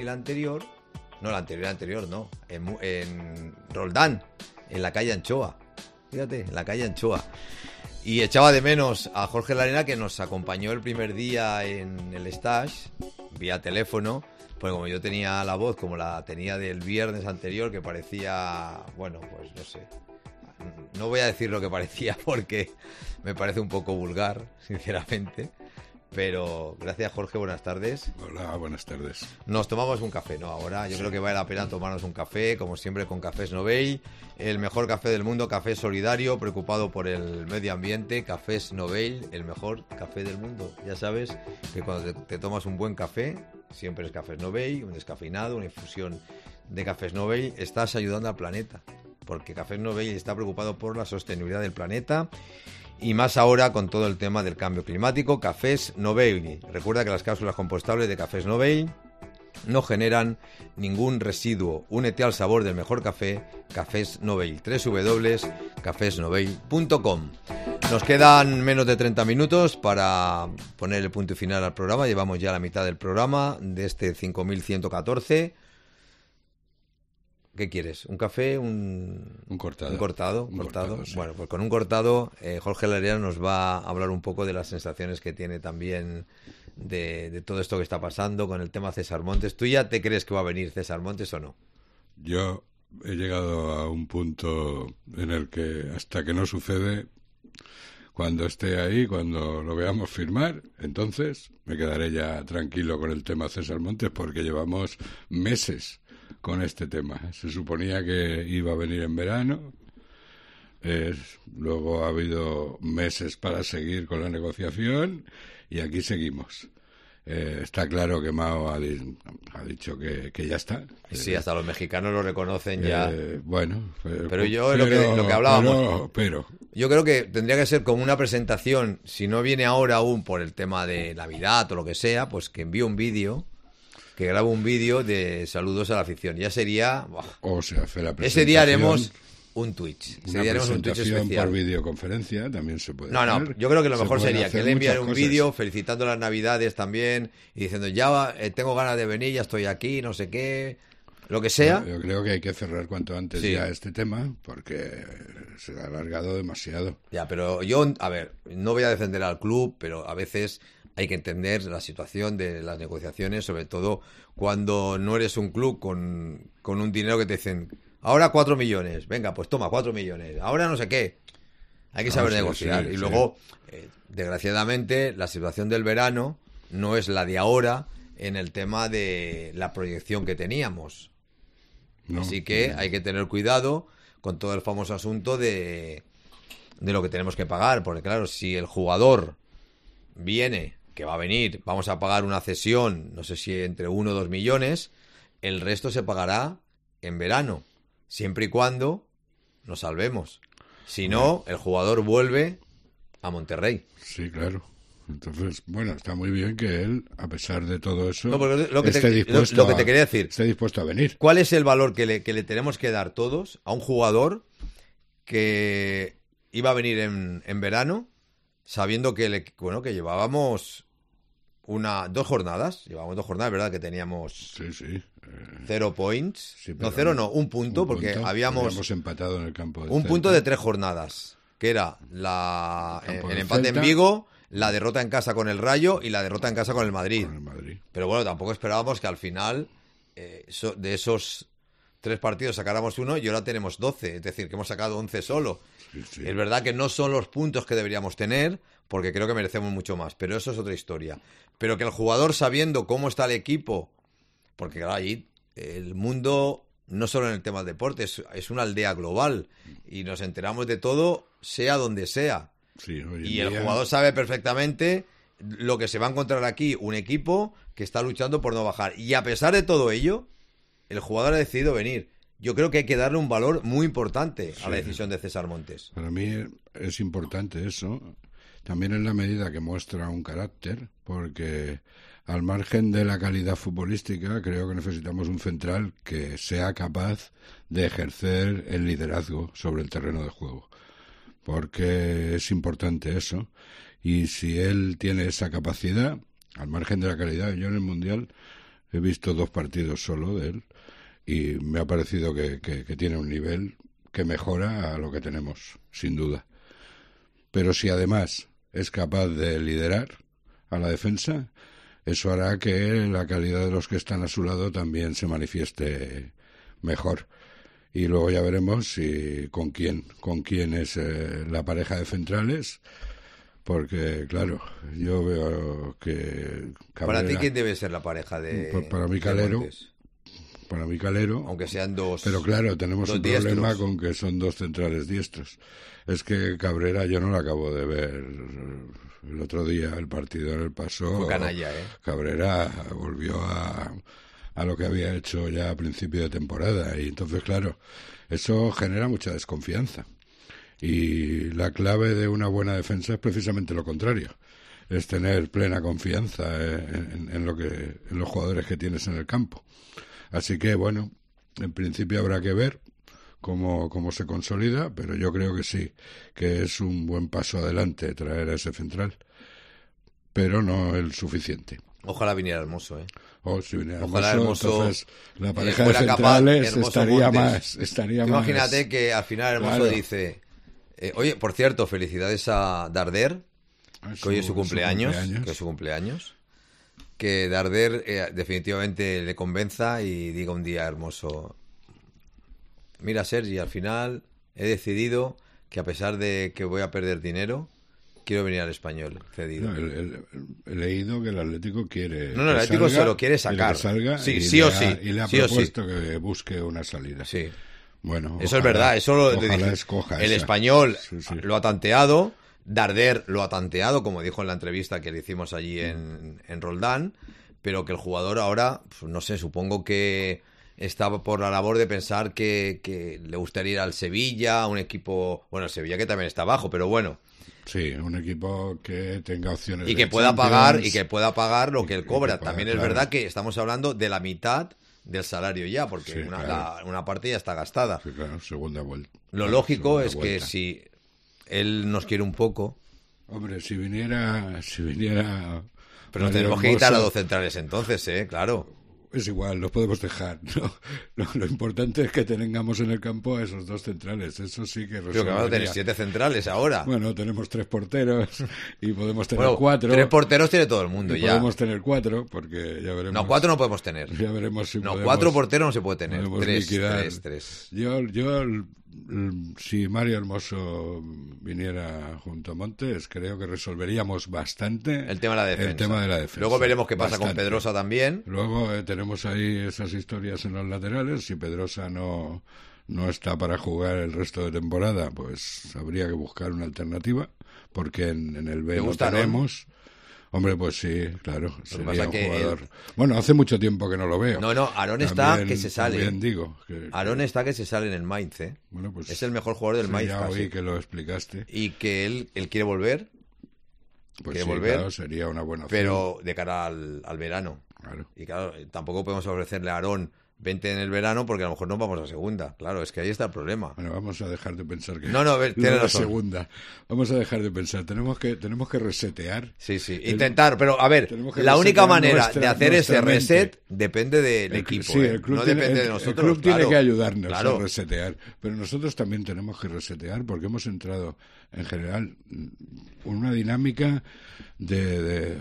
Speaker 2: en Roldán, en la calle Anchoa. Fíjate, en la calle Anchoa. Y echaba de menos a Jorge Larena, que nos acompañó el primer día en el stage, vía teléfono, Pues como yo tenía la voz como la tenía del viernes anterior, que parecía, bueno, pues no sé. No voy a decir lo que parecía porque me parece un poco vulgar, sinceramente. Pero gracias, Jorge, buenas tardes.
Speaker 17: Hola, buenas tardes.
Speaker 2: Nos tomamos un café, ¿no? Ahora yo creo que vale la pena tomarnos un café, como siempre con Cafés Novell, el mejor café del mundo, café solidario, preocupado por el medio ambiente. Cafés Novell, el mejor café del mundo. Ya sabes que cuando te tomas un buen café, siempre es Cafés Novell, un descafeinado, una infusión de Cafés Novell, estás ayudando al planeta, porque Cafés Novell está preocupado por la sostenibilidad del planeta. Y más ahora con todo el tema del cambio climático. Cafés Novell. Recuerda que las cápsulas compostables de Cafés Novell no generan ningún residuo. Únete al sabor del mejor café. Cafés Novell. www.cafesnovell.com. Nos quedan menos de 30 minutos para poner el punto final al programa. Llevamos ya la mitad del programa de este 5114. ¿Qué quieres? ¿Un café? ¿Un cortado? Un cortado. Sí. Bueno, pues con un cortado, Jorge Larrea nos va a hablar un poco de las sensaciones que tiene también de todo esto que está pasando con el tema César Montes. ¿Tú ya te crees que va a venir César Montes o no?
Speaker 17: Yo he llegado a un punto en el que hasta que no sucede, cuando esté ahí, cuando lo veamos firmar, entonces me quedaré ya tranquilo con el tema César Montes, porque llevamos meses con este tema. Se suponía que iba a venir en verano, luego ha habido meses para seguir con la negociación y aquí seguimos. Está claro que Mao ha dicho que ya está.
Speaker 2: Sí, hasta los mexicanos lo reconocen ya.
Speaker 17: Bueno,
Speaker 2: pero yo lo que hablábamos. Yo creo que tendría que ser como una presentación, si no viene ahora aún por el tema de Navidad o lo que sea, pues que envíe un vídeo, que graba un vídeo de saludos a la afición. Ya sería...
Speaker 17: O se hace la presentación.
Speaker 2: Ese día haremos un Twitch.
Speaker 17: Una presentación especial por videoconferencia también se puede hacer.
Speaker 2: No, yo creo que lo mejor sería que le enviara un vídeo felicitando las Navidades también y diciendo, ya tengo ganas de venir, ya estoy aquí, no sé qué, lo que sea.
Speaker 17: Yo creo que hay que cerrar cuanto antes ya este tema, porque se ha alargado demasiado.
Speaker 2: Ya, pero yo, a ver, no voy a defender al club, pero a veces hay que entender la situación de las negociaciones, sobre todo cuando no eres un club con un dinero que te dicen, ahora 4 millones, venga, pues toma 4 millones, ahora no sé qué. Hay que saber negociar. Y luego, desgraciadamente, la situación del verano no es la de ahora en el tema de la proyección que teníamos. Así que hay que tener cuidado con todo el famoso asunto de lo que tenemos que pagar, porque claro, si el jugador viene, que va a venir, vamos a pagar una cesión, no sé si entre 1 o 2 millones, el resto se pagará en verano, siempre y cuando nos salvemos. Si no, el jugador vuelve a Monterrey.
Speaker 17: Sí, claro. Entonces, bueno, está muy bien que él, a pesar de todo eso,
Speaker 2: esté
Speaker 17: dispuesto a venir.
Speaker 2: ¿Cuál es el valor que le tenemos que dar todos a un jugador que iba a venir en verano, sabiendo que que llevábamos 2 jornadas? Llevábamos 2 jornadas, ¿verdad? Que teníamos 0 points. Sí, no, 0 no, 1 punto, porque habíamos
Speaker 17: empatado en el campo de
Speaker 2: 1 punto de 3 jornadas, que era el empate en Vigo, la derrota en casa con el Rayo y la derrota en casa con el Madrid. Pero bueno, tampoco esperábamos que al final de esos 3 partidos sacáramos 1 y ahora tenemos 12, es decir, que hemos sacado 11 solo. Sí. Es verdad que no son los puntos que deberíamos tener, porque creo que merecemos mucho más, pero eso es otra historia. Pero que el jugador, sabiendo cómo está el equipo, porque claro, ahí el mundo, no solo en el tema del deporte, es una aldea global y nos enteramos de todo, sea donde sea.
Speaker 17: Sí,
Speaker 2: y el jugador sabe perfectamente lo que se va a encontrar aquí, un equipo que está luchando por no bajar. Y a pesar de todo ello, el jugador ha decidido venir. Yo creo que hay que darle un valor muy importante a la decisión de César Montes.
Speaker 17: Para mí es importante eso. También en la medida que muestra un carácter, porque al margen de la calidad futbolística, creo que necesitamos un central que sea capaz de ejercer el liderazgo sobre el terreno de juego. Porque es importante eso. Y si él tiene esa capacidad, al margen de la calidad, yo en el Mundial he visto 2 partidos solo de él y me ha parecido que tiene un nivel que mejora a lo que tenemos, sin duda. Pero si además es capaz de liderar a la defensa, eso hará que la calidad de los que están a su lado también se manifieste mejor. Y luego ya veremos con quién es la pareja de centrales, porque claro, yo veo que Cabrera,
Speaker 2: ¿para ti quién debe ser la pareja de
Speaker 17: para mí Calero? Para mí Calero,
Speaker 2: aunque sean dos.
Speaker 17: Pero claro, tenemos un
Speaker 2: diestros.
Speaker 17: problema con que son dos centrales diestros. Es que Cabrera yo no lo acabo de ver. El otro día el partido en el Paso,
Speaker 2: fue canalla,
Speaker 17: Cabrera volvió a lo que había hecho ya a principio de temporada, y entonces claro, eso genera mucha desconfianza, y la clave de una buena defensa es precisamente lo contrario, es tener plena confianza en los jugadores que tienes en el campo. Así que bueno, en principio habrá que ver cómo se consolida, pero yo creo que sí, que es un buen paso adelante traer a ese central, pero no el suficiente.
Speaker 2: Ojalá viniera Hermoso,
Speaker 17: si viniera
Speaker 2: Ojalá Hermoso,
Speaker 17: entonces la pareja de centrales estaría más.
Speaker 2: Imagínate que al final Hermoso dice, oye, por cierto, felicidades a Darder, que hoy es su cumpleaños. Que Darder definitivamente le convenza y diga un día a Hermoso, mira Sergi, al final he decidido que a pesar de que voy a perder dinero, quiero venir al Español cedido.
Speaker 17: He leído que el Atlético quiere.
Speaker 2: No, el Atlético se lo quiere sacar. Sí o sí.
Speaker 17: Y le ha propuesto que busque una salida.
Speaker 2: Sí.
Speaker 17: Bueno,
Speaker 2: eso es verdad. Eso el Español lo ha tanteado. Darder lo ha tanteado, como dijo en la entrevista que le hicimos allí en Roldán. Pero que el jugador ahora, pues, no sé, supongo que está por la labor de pensar que le gustaría ir al Sevilla, a un equipo. Bueno, el Sevilla que también está abajo, pero bueno.
Speaker 17: Sí, un equipo que tenga opciones
Speaker 2: y que pueda pagar lo que él cobra. También es verdad que estamos hablando de la mitad del salario ya, porque una parte ya está gastada.
Speaker 17: Sí, claro, segunda vuelta.
Speaker 2: Lo lógico es que si él nos quiere un poco.
Speaker 17: Hombre, si viniera.
Speaker 2: Pero nos tenemos que quitar a dos centrales entonces, claro.
Speaker 17: Es igual, los podemos dejar. Lo importante es que tengamos en el campo a esos dos centrales. Eso sí que resolvería.
Speaker 2: Pero que vamos a tener 7 centrales ahora.
Speaker 17: Bueno, tenemos 3 porteros y podemos tener 4.
Speaker 2: 3 porteros tiene todo el mundo ya.
Speaker 17: Podemos tener 4 porque ya veremos.
Speaker 2: No, 4 no podemos tener.
Speaker 17: Ya veremos si podemos.
Speaker 2: 4 porteros no se puede tener. 3.
Speaker 17: Yo, si Mario Hermoso viniera junto a Montes, creo que resolveríamos bastante
Speaker 2: el tema de la defensa. Luego veremos qué pasa con Pedrosa también.
Speaker 17: Luego tenemos ahí esas historias en los laterales. Si Pedrosa no está para jugar el resto de temporada, pues habría que buscar una alternativa, porque en el B no tenemos. Hombre, pues sí, claro, sería un jugador. Bueno, hace mucho tiempo que no lo veo.
Speaker 2: No, Aarón está que se sale.
Speaker 17: También digo.
Speaker 2: Aarón está que se sale en el Mainz,
Speaker 17: Bueno, pues
Speaker 2: es el mejor jugador del Mainz.
Speaker 17: Ya oí que lo explicaste.
Speaker 2: Y que él quiere volver.
Speaker 17: Pues sí, claro, sería una buena opción.
Speaker 2: Pero de cara al verano.
Speaker 17: Claro.
Speaker 2: Y claro, tampoco podemos ofrecerle a Aarón 20 en el verano porque a lo mejor no vamos a segunda. Claro, es que ahí está el problema.
Speaker 17: Bueno, vamos a dejar de pensar que
Speaker 2: tiene
Speaker 17: la segunda. Vamos a dejar de pensar. Tenemos que resetear.
Speaker 2: Sí. Intentar, pero a ver, la única manera de hacer ese reset depende del equipo.
Speaker 17: Sí, el club
Speaker 2: no depende de nosotros.
Speaker 17: El club tiene que ayudarnos a resetear. Pero nosotros también tenemos que resetear porque hemos entrado, en general, en una dinámica de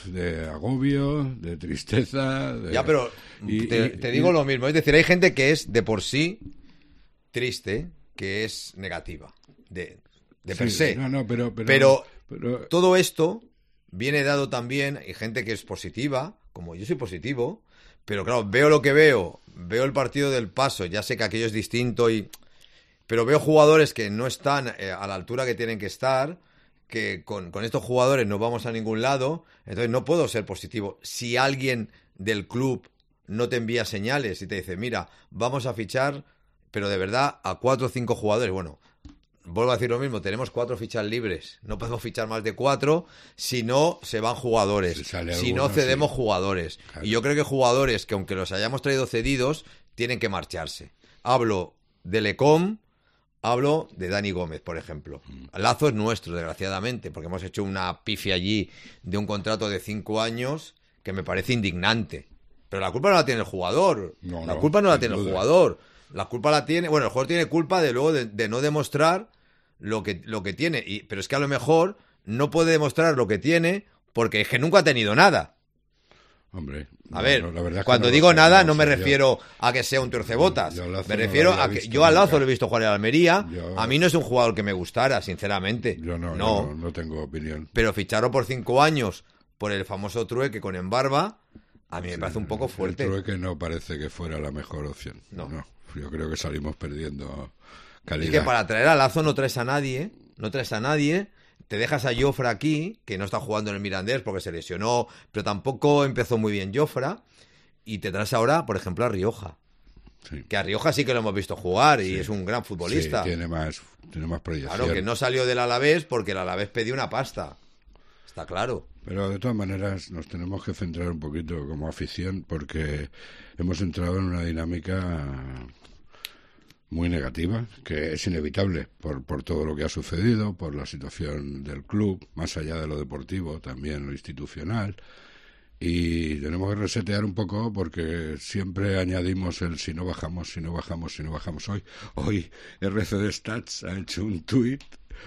Speaker 17: agobio, de tristeza.
Speaker 2: Ya, pero te digo lo mismo. Es decir, hay gente que es de por sí triste, que es negativa, de per se. Pero todo esto viene dado también, hay gente que es positiva, como yo soy positivo, pero claro, veo lo que veo el partido del Paso, ya sé que aquello es distinto, pero veo jugadores que no están a la altura que tienen que estar, que con estos jugadores no vamos a ningún lado, entonces no puedo ser positivo. Si alguien del club no te envía señales y te dice, mira, vamos a fichar, pero de verdad, a 4 o 5 jugadores, bueno, vuelvo a decir lo mismo, tenemos 4 fichas libres, no podemos fichar más de 4, si no se van jugadores, si no cedemos jugadores. Claro. Y yo creo que jugadores que aunque los hayamos traído cedidos, tienen que marcharse. Hablo de Lecom, hablo de Dani Gómez, por ejemplo. Lazo es nuestro, desgraciadamente, porque hemos hecho una pifia allí de un contrato de 5 años que me parece indignante. Pero la culpa no la tiene el jugador. La culpa no la tiene el jugador. La culpa la tiene... Bueno, el jugador tiene culpa de luego de no demostrar lo que tiene. Pero es que a lo mejor no puede demostrar lo que tiene porque es que nunca ha tenido nada.
Speaker 17: Hombre,
Speaker 2: a ver,
Speaker 17: la verdad es que
Speaker 2: cuando
Speaker 17: no
Speaker 2: digo
Speaker 17: sé,
Speaker 2: nada no me
Speaker 17: sé,
Speaker 2: refiero a que sea un torcebotas. Me refiero a que yo a Lazo lo he visto jugar en Almería. A mí no es un jugador que me gustara, sinceramente.
Speaker 17: Yo no tengo opinión.
Speaker 2: Pero ficharlo por 5 años por el famoso trueque con Embarba, a mí me parece un poco fuerte.
Speaker 17: El trueque no parece que fuera la mejor opción. No. Yo creo que salimos perdiendo calidad.
Speaker 2: Es que para traer a Lazo no traes a nadie. Te dejas a Jofra aquí, que no está jugando en el Mirandés porque se lesionó, pero tampoco empezó muy bien Jofra, y te traes ahora, por ejemplo, a Rioja. Sí. Que a Rioja sí que lo hemos visto jugar y es un gran futbolista.
Speaker 17: Sí, tiene más proyección.
Speaker 2: Claro, que no salió del Alavés porque el Alavés pedía una pasta. Está claro.
Speaker 17: Pero de todas maneras nos tenemos que centrar un poquito como afición porque hemos entrado en una dinámica muy negativa, que es inevitable por todo lo que ha sucedido, por la situación del club, más allá de lo deportivo, también lo institucional, y tenemos que resetear un poco porque siempre añadimos el si no bajamos. Hoy RCD Stats ha hecho un tuit,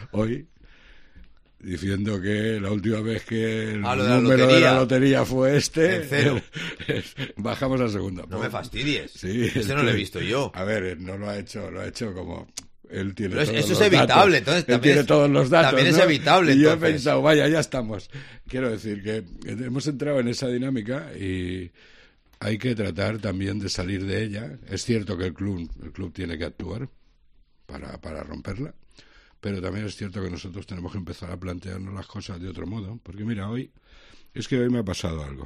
Speaker 17: diciendo que la última vez que el número de la lotería fue
Speaker 2: en cero.
Speaker 17: Bajamos a segunda.
Speaker 2: No me fastidies.
Speaker 17: Sí,
Speaker 2: ese no lo he visto yo.
Speaker 17: A ver, no lo ha hecho como... Él tiene
Speaker 2: pero
Speaker 17: todos
Speaker 2: eso
Speaker 17: los
Speaker 2: es evitable,
Speaker 17: datos.
Speaker 2: entonces
Speaker 17: Él tiene todos los datos.
Speaker 2: También
Speaker 17: ¿no?
Speaker 2: es evitable.
Speaker 17: Y yo
Speaker 2: entonces.
Speaker 17: he pensado, vaya, ya estamos. Quiero decir que hemos entrado en esa dinámica y hay que tratar también de salir de ella. Es cierto que el club tiene que actuar para romperla. Pero también es cierto que nosotros tenemos que empezar a plantearnos las cosas de otro modo. Porque mira, hoy me ha pasado algo.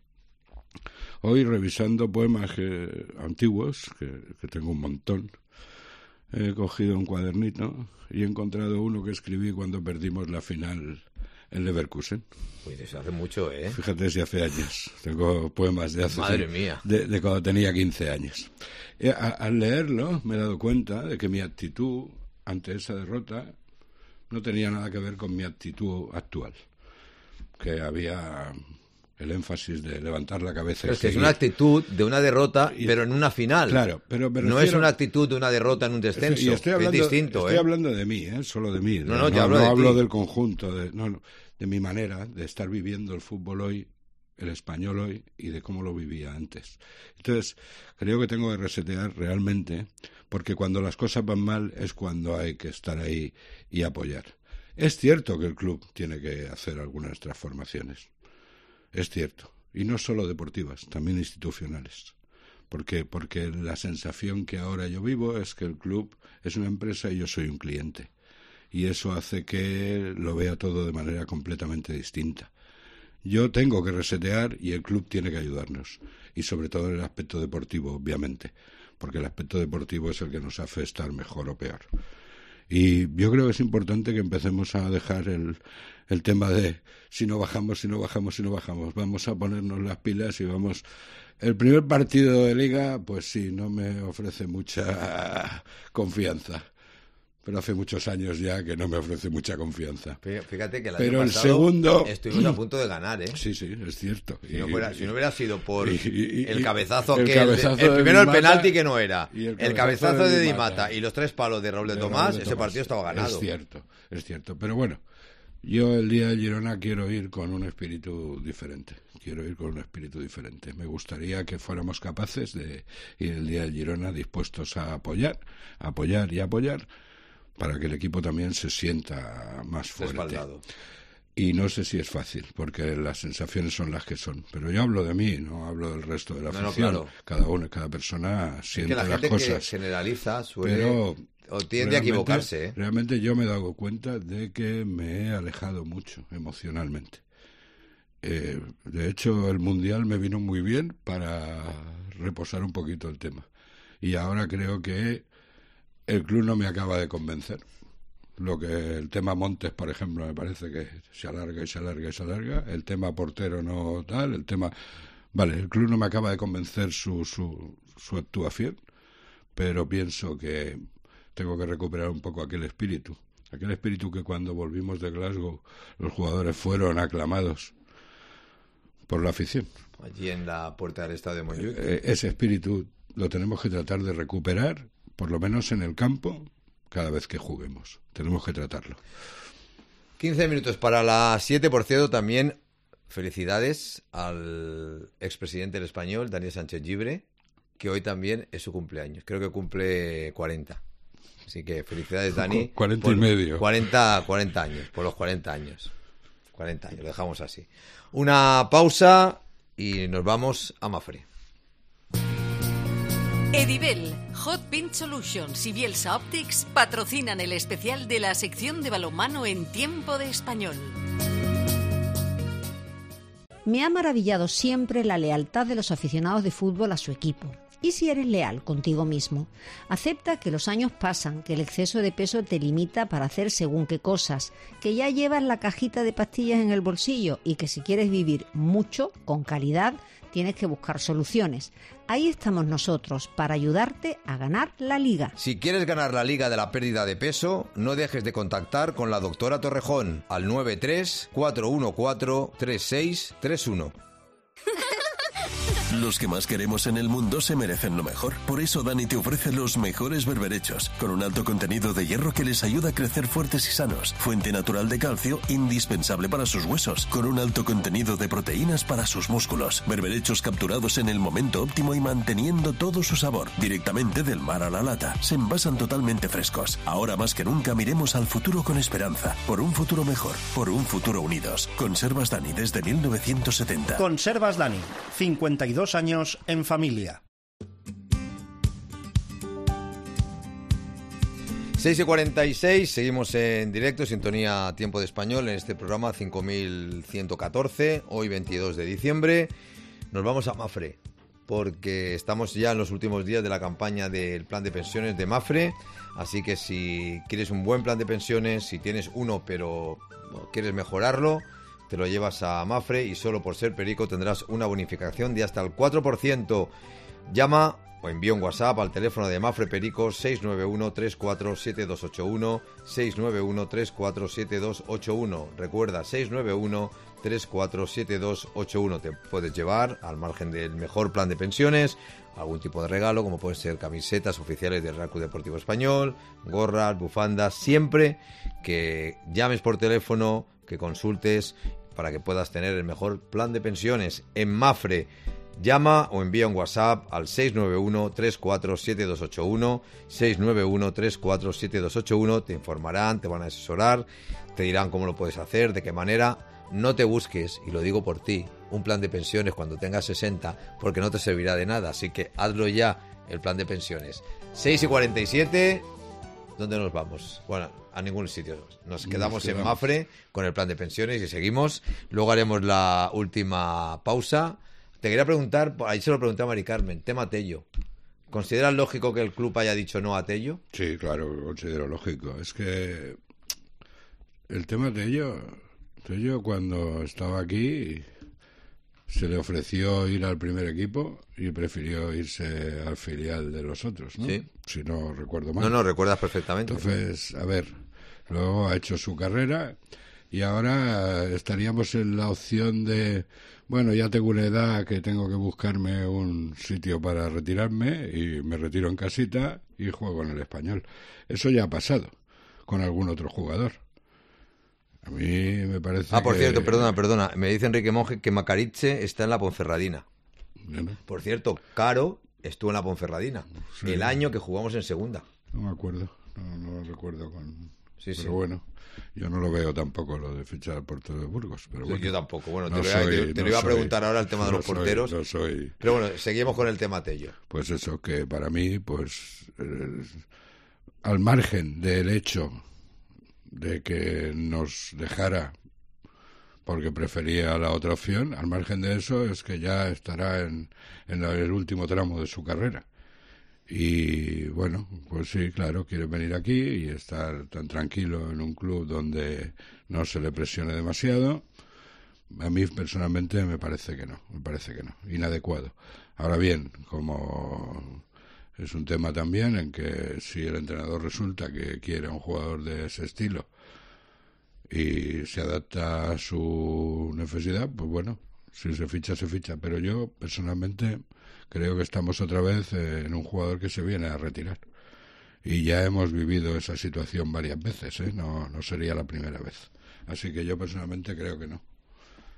Speaker 17: Hoy, revisando poemas antiguos, que tengo un montón, he cogido un cuadernito y he encontrado uno que escribí cuando perdimos la final en Leverkusen.
Speaker 2: Uy, eso hace mucho, ¿eh?
Speaker 17: Fíjate si hace años. Tengo poemas de hace...
Speaker 2: Madre mía.
Speaker 17: De cuando tenía 15 años. Al leerlo me he dado cuenta de que mi actitud ante esa derrota no tenía nada que ver con mi actitud actual, que había el énfasis de levantar la cabeza.
Speaker 2: Pero es que es una actitud de una derrota, pero en una final.
Speaker 17: Claro, pero
Speaker 2: no es una actitud de una derrota en un descenso.
Speaker 17: Y es distinto. Estoy hablando de mí, solo de mí. No hablo del conjunto, de mi manera de estar viviendo el fútbol hoy, el español hoy, y de cómo lo vivía antes. Entonces, creo que tengo que resetear realmente, porque cuando las cosas van mal es cuando hay que estar ahí y apoyar. Es cierto que el club tiene que hacer algunas transformaciones. Es cierto. Y no solo deportivas, también institucionales. Porque la sensación que ahora yo vivo es que el club es una empresa y yo soy un cliente. Y eso hace que lo vea todo de manera completamente distinta. Yo tengo que resetear y el club tiene que ayudarnos. Y sobre todo en el aspecto deportivo, obviamente. Porque el aspecto deportivo es el que nos hace estar mejor o peor. Y yo creo que es importante que empecemos a dejar el tema de si no bajamos. Vamos a ponernos las pilas y vamos... El primer partido de Liga, pues sí, no me ofrece mucha confianza. Pero hace muchos años ya que no me ofrece mucha confianza.
Speaker 2: Fíjate que el
Speaker 17: año
Speaker 2: pasado
Speaker 17: segundo...
Speaker 2: estuvimos a punto de ganar, ¿eh?
Speaker 17: Sí, es cierto.
Speaker 2: Si no hubiera sido por el
Speaker 17: cabezazo
Speaker 2: primero el penalti que no era, el cabezazo de Di Mata y los 3 palos de Raúl de Tomás, ese partido estaba ganado.
Speaker 17: Es cierto. Pero bueno, yo el día de Girona quiero ir con un espíritu diferente. Me gustaría que fuéramos capaces de ir el día de Girona dispuestos a apoyar, para que el equipo también se sienta más fuerte.
Speaker 2: Respaldado.
Speaker 17: Y no sé si es fácil, porque las sensaciones son las que son. Pero yo hablo de mí, no hablo del resto de la afición. Claro. Cada persona siente las cosas.
Speaker 2: Es que la gente que generaliza suele o tiende a equivocarse.
Speaker 17: Realmente yo me he dado cuenta de que me he alejado mucho emocionalmente. De hecho, el Mundial me vino muy bien para reposar un poquito el tema. Y ahora creo que el club no me acaba de convencer. El tema Montes, por ejemplo, me parece que se alarga. El tema portero no tal. El club no me acaba de convencer su actuación, pero pienso que tengo que recuperar un poco aquel espíritu que cuando volvimos de Glasgow los jugadores fueron aclamados por la afición.
Speaker 2: Allí en la puerta del estadio de Montjuic.
Speaker 17: Ese espíritu lo tenemos que tratar de recuperar, por lo menos en el campo, cada vez que juguemos. Tenemos que tratarlo.
Speaker 2: 15 minutos para las 7, por cierto, también felicidades al expresidente del Español, Daniel Sánchez Llibre, que hoy también es su cumpleaños. Creo que cumple 40. Así que felicidades, Dani.
Speaker 17: 40 y medio.
Speaker 2: 40 años, por los 40 años. 40 años, lo dejamos así. Una pausa y nos vamos a Mafre.
Speaker 18: Edibel, Hot Pint Solutions y Bielsa Optics patrocinan el especial de la sección de balonmano en Tiempo de Español.
Speaker 8: Me ha maravillado siempre la lealtad de los aficionados de fútbol a su equipo. ¿Y si eres leal contigo mismo? Acepta que los años pasan, que el exceso de peso te limita para hacer según qué cosas, que ya llevas la cajita de pastillas en el bolsillo y que si quieres vivir mucho, con calidad, tienes que buscar soluciones. Ahí estamos nosotros para ayudarte a ganar la liga.
Speaker 2: Si quieres ganar la liga de la pérdida de peso, no dejes de contactar con la doctora Torrejón al 93-414-3631.
Speaker 3: Los que más queremos en el mundo se merecen lo mejor. Por eso Dani te ofrece los mejores berberechos, con un alto contenido de hierro que les ayuda a crecer fuertes y sanos. Fuente natural de calcio, indispensable para sus huesos, con un alto contenido de proteínas para sus músculos. Berberechos capturados en el momento óptimo y manteniendo todo su sabor. Directamente del mar a la lata. Se envasan totalmente frescos. Ahora más que nunca miremos al futuro con esperanza. Por un futuro mejor. Por un futuro unidos. Conservas Dani desde 1970.
Speaker 7: Conservas Dani. 52 años en familia.
Speaker 2: 6:46, seguimos en directo, sintonía Tiempo de Español, en este programa 5114, hoy 22 de diciembre. Nos vamos a Mafre, porque estamos ya en los últimos días de la campaña del plan de pensiones de Mafre, así que si quieres un buen plan de pensiones, si tienes uno pero quieres mejorarlo, te lo llevas a Mafre y solo por ser perico tendrás una bonificación de hasta el 4%. Llama o envía un WhatsApp al teléfono de Mafre Perico 691-347281, 691-347281. Recuerda, 691-347281. Te puedes llevar, al margen del mejor plan de pensiones, algún tipo de regalo, como pueden ser camisetas oficiales del Real Club Deportivo Español, gorras, bufandas, siempre que llames por teléfono, que consultes para que puedas tener el mejor plan de pensiones en Mafre. Llama o envía un WhatsApp al 691-347281, 691-347281. Te informarán, te van a asesorar, te dirán cómo lo puedes hacer, de qué manera. No te busques, y lo digo por ti, un plan de pensiones cuando tengas 60, porque no te servirá de nada. Así que hazlo ya, el plan de pensiones. 6:47, ¿dónde nos vamos? Bueno, a ningún sitio. Nos quedamos en Mafre con el plan de pensiones y seguimos. Luego haremos la última pausa. Te quería preguntar, ahí se lo pregunté a Mari Carmen, tema Tello. ¿Consideras lógico que el club haya dicho no a Tello?
Speaker 17: Sí, claro, considero lógico. Es que el tema Tello cuando estaba aquí se le ofreció ir al primer equipo y prefirió irse al filial de los otros, ¿no?
Speaker 2: Sí.
Speaker 17: Si no recuerdo mal.
Speaker 2: No, recuerdas perfectamente.
Speaker 17: Entonces, a ver, luego ha hecho su carrera y ahora estaríamos en la opción de, bueno, ya tengo una edad que tengo que buscarme un sitio para retirarme y me retiro en casita y juego en el Español. Eso ya ha pasado con algún otro jugador. A mí me parece
Speaker 2: por
Speaker 17: que...
Speaker 2: cierto, perdona. Me dice Enrique Monge que Macariche está en la Ponferradina.
Speaker 17: Bueno.
Speaker 2: Por cierto, Caro estuvo en la Ponferradina. Sí. El año que jugamos en segunda.
Speaker 17: No me acuerdo. No recuerdo con...
Speaker 2: Sí,
Speaker 17: pero bueno, yo no lo veo tampoco lo de fichar al portero de Burgos. Pero bueno,
Speaker 2: yo tampoco. Bueno, te lo iba a preguntar ahora el tema de los porteros. Pero bueno, seguimos con el tema Tello.
Speaker 17: Pues eso, que para mí, pues al margen del hecho de que nos dejara porque prefería la otra opción, al margen de eso es que ya estará en el último tramo de su carrera. Y bueno, pues sí, claro, quiere venir aquí y estar tan tranquilo en un club donde no se le presione demasiado. A mí personalmente me parece que no, inadecuado. Ahora bien, como es un tema también en que si el entrenador resulta que quiere a un jugador de ese estilo y se adapta a su necesidad, pues bueno, si se ficha, se ficha. Pero yo personalmente creo que estamos otra vez en un jugador que se viene a retirar. Y ya hemos vivido esa situación varias veces, ¿eh? No sería la primera vez. Así que yo personalmente creo que no.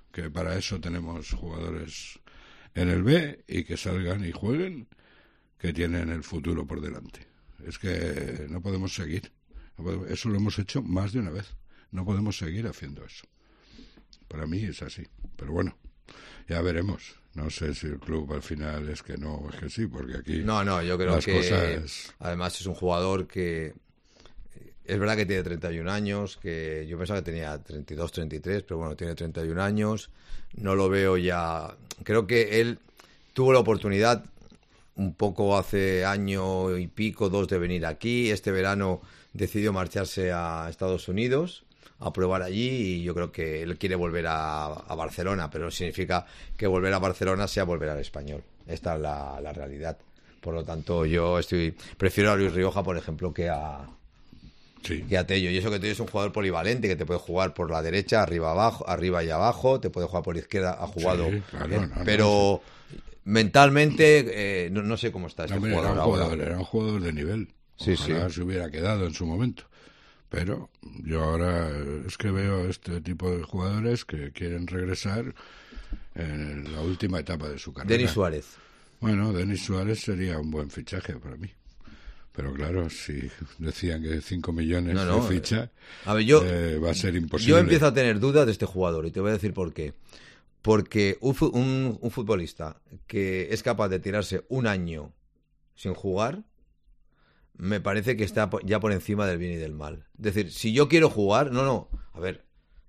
Speaker 17: que para eso tenemos jugadores en el B y que salgan y jueguen, que tienen el futuro por delante. Es que no podemos seguir. Eso lo hemos hecho más de una vez. No podemos seguir haciendo eso. Para mí es así. Pero bueno, ya veremos. No sé si el club al final es que no, es que sí, porque aquí
Speaker 2: No, yo creo que
Speaker 17: cosas...
Speaker 2: además es un jugador que es verdad que tiene 31 años, que yo pensaba que tenía 32, 33, pero bueno, tiene 31 años. No lo veo ya... Creo que él tuvo la oportunidad un poco hace año y pico, 2, de venir aquí. Este verano decidió marcharse a Estados Unidos a probar allí y yo creo que él quiere volver a Barcelona, pero no significa que volver a Barcelona sea volver al Español. Esta es la realidad. Por lo tanto, yo prefiero a Luis Rioja, por ejemplo, que a Tello. Y eso que Tello es un jugador polivalente, que te puede jugar por la derecha, arriba y abajo, te puede jugar por izquierda, ha jugado.
Speaker 17: Sí, claro,
Speaker 2: pero mentalmente no sé cómo está este jugador.
Speaker 17: Era un jugador de nivel. Ojalá se hubiera quedado en su momento. Pero yo ahora es que veo este tipo de jugadores que quieren regresar en la última etapa de su carrera.
Speaker 2: Denis Suárez.
Speaker 17: Bueno, Denis Suárez sería un buen fichaje para mí. Pero claro, si decían que 5 millones de ficha,
Speaker 2: a ver,
Speaker 17: va a ser imposible.
Speaker 2: Yo empiezo a tener dudas de este jugador y te voy a decir por qué. Porque un futbolista que es capaz de tirarse un año sin jugar, me parece que está ya por encima del bien y del mal. Es decir, si yo quiero jugar... A ver,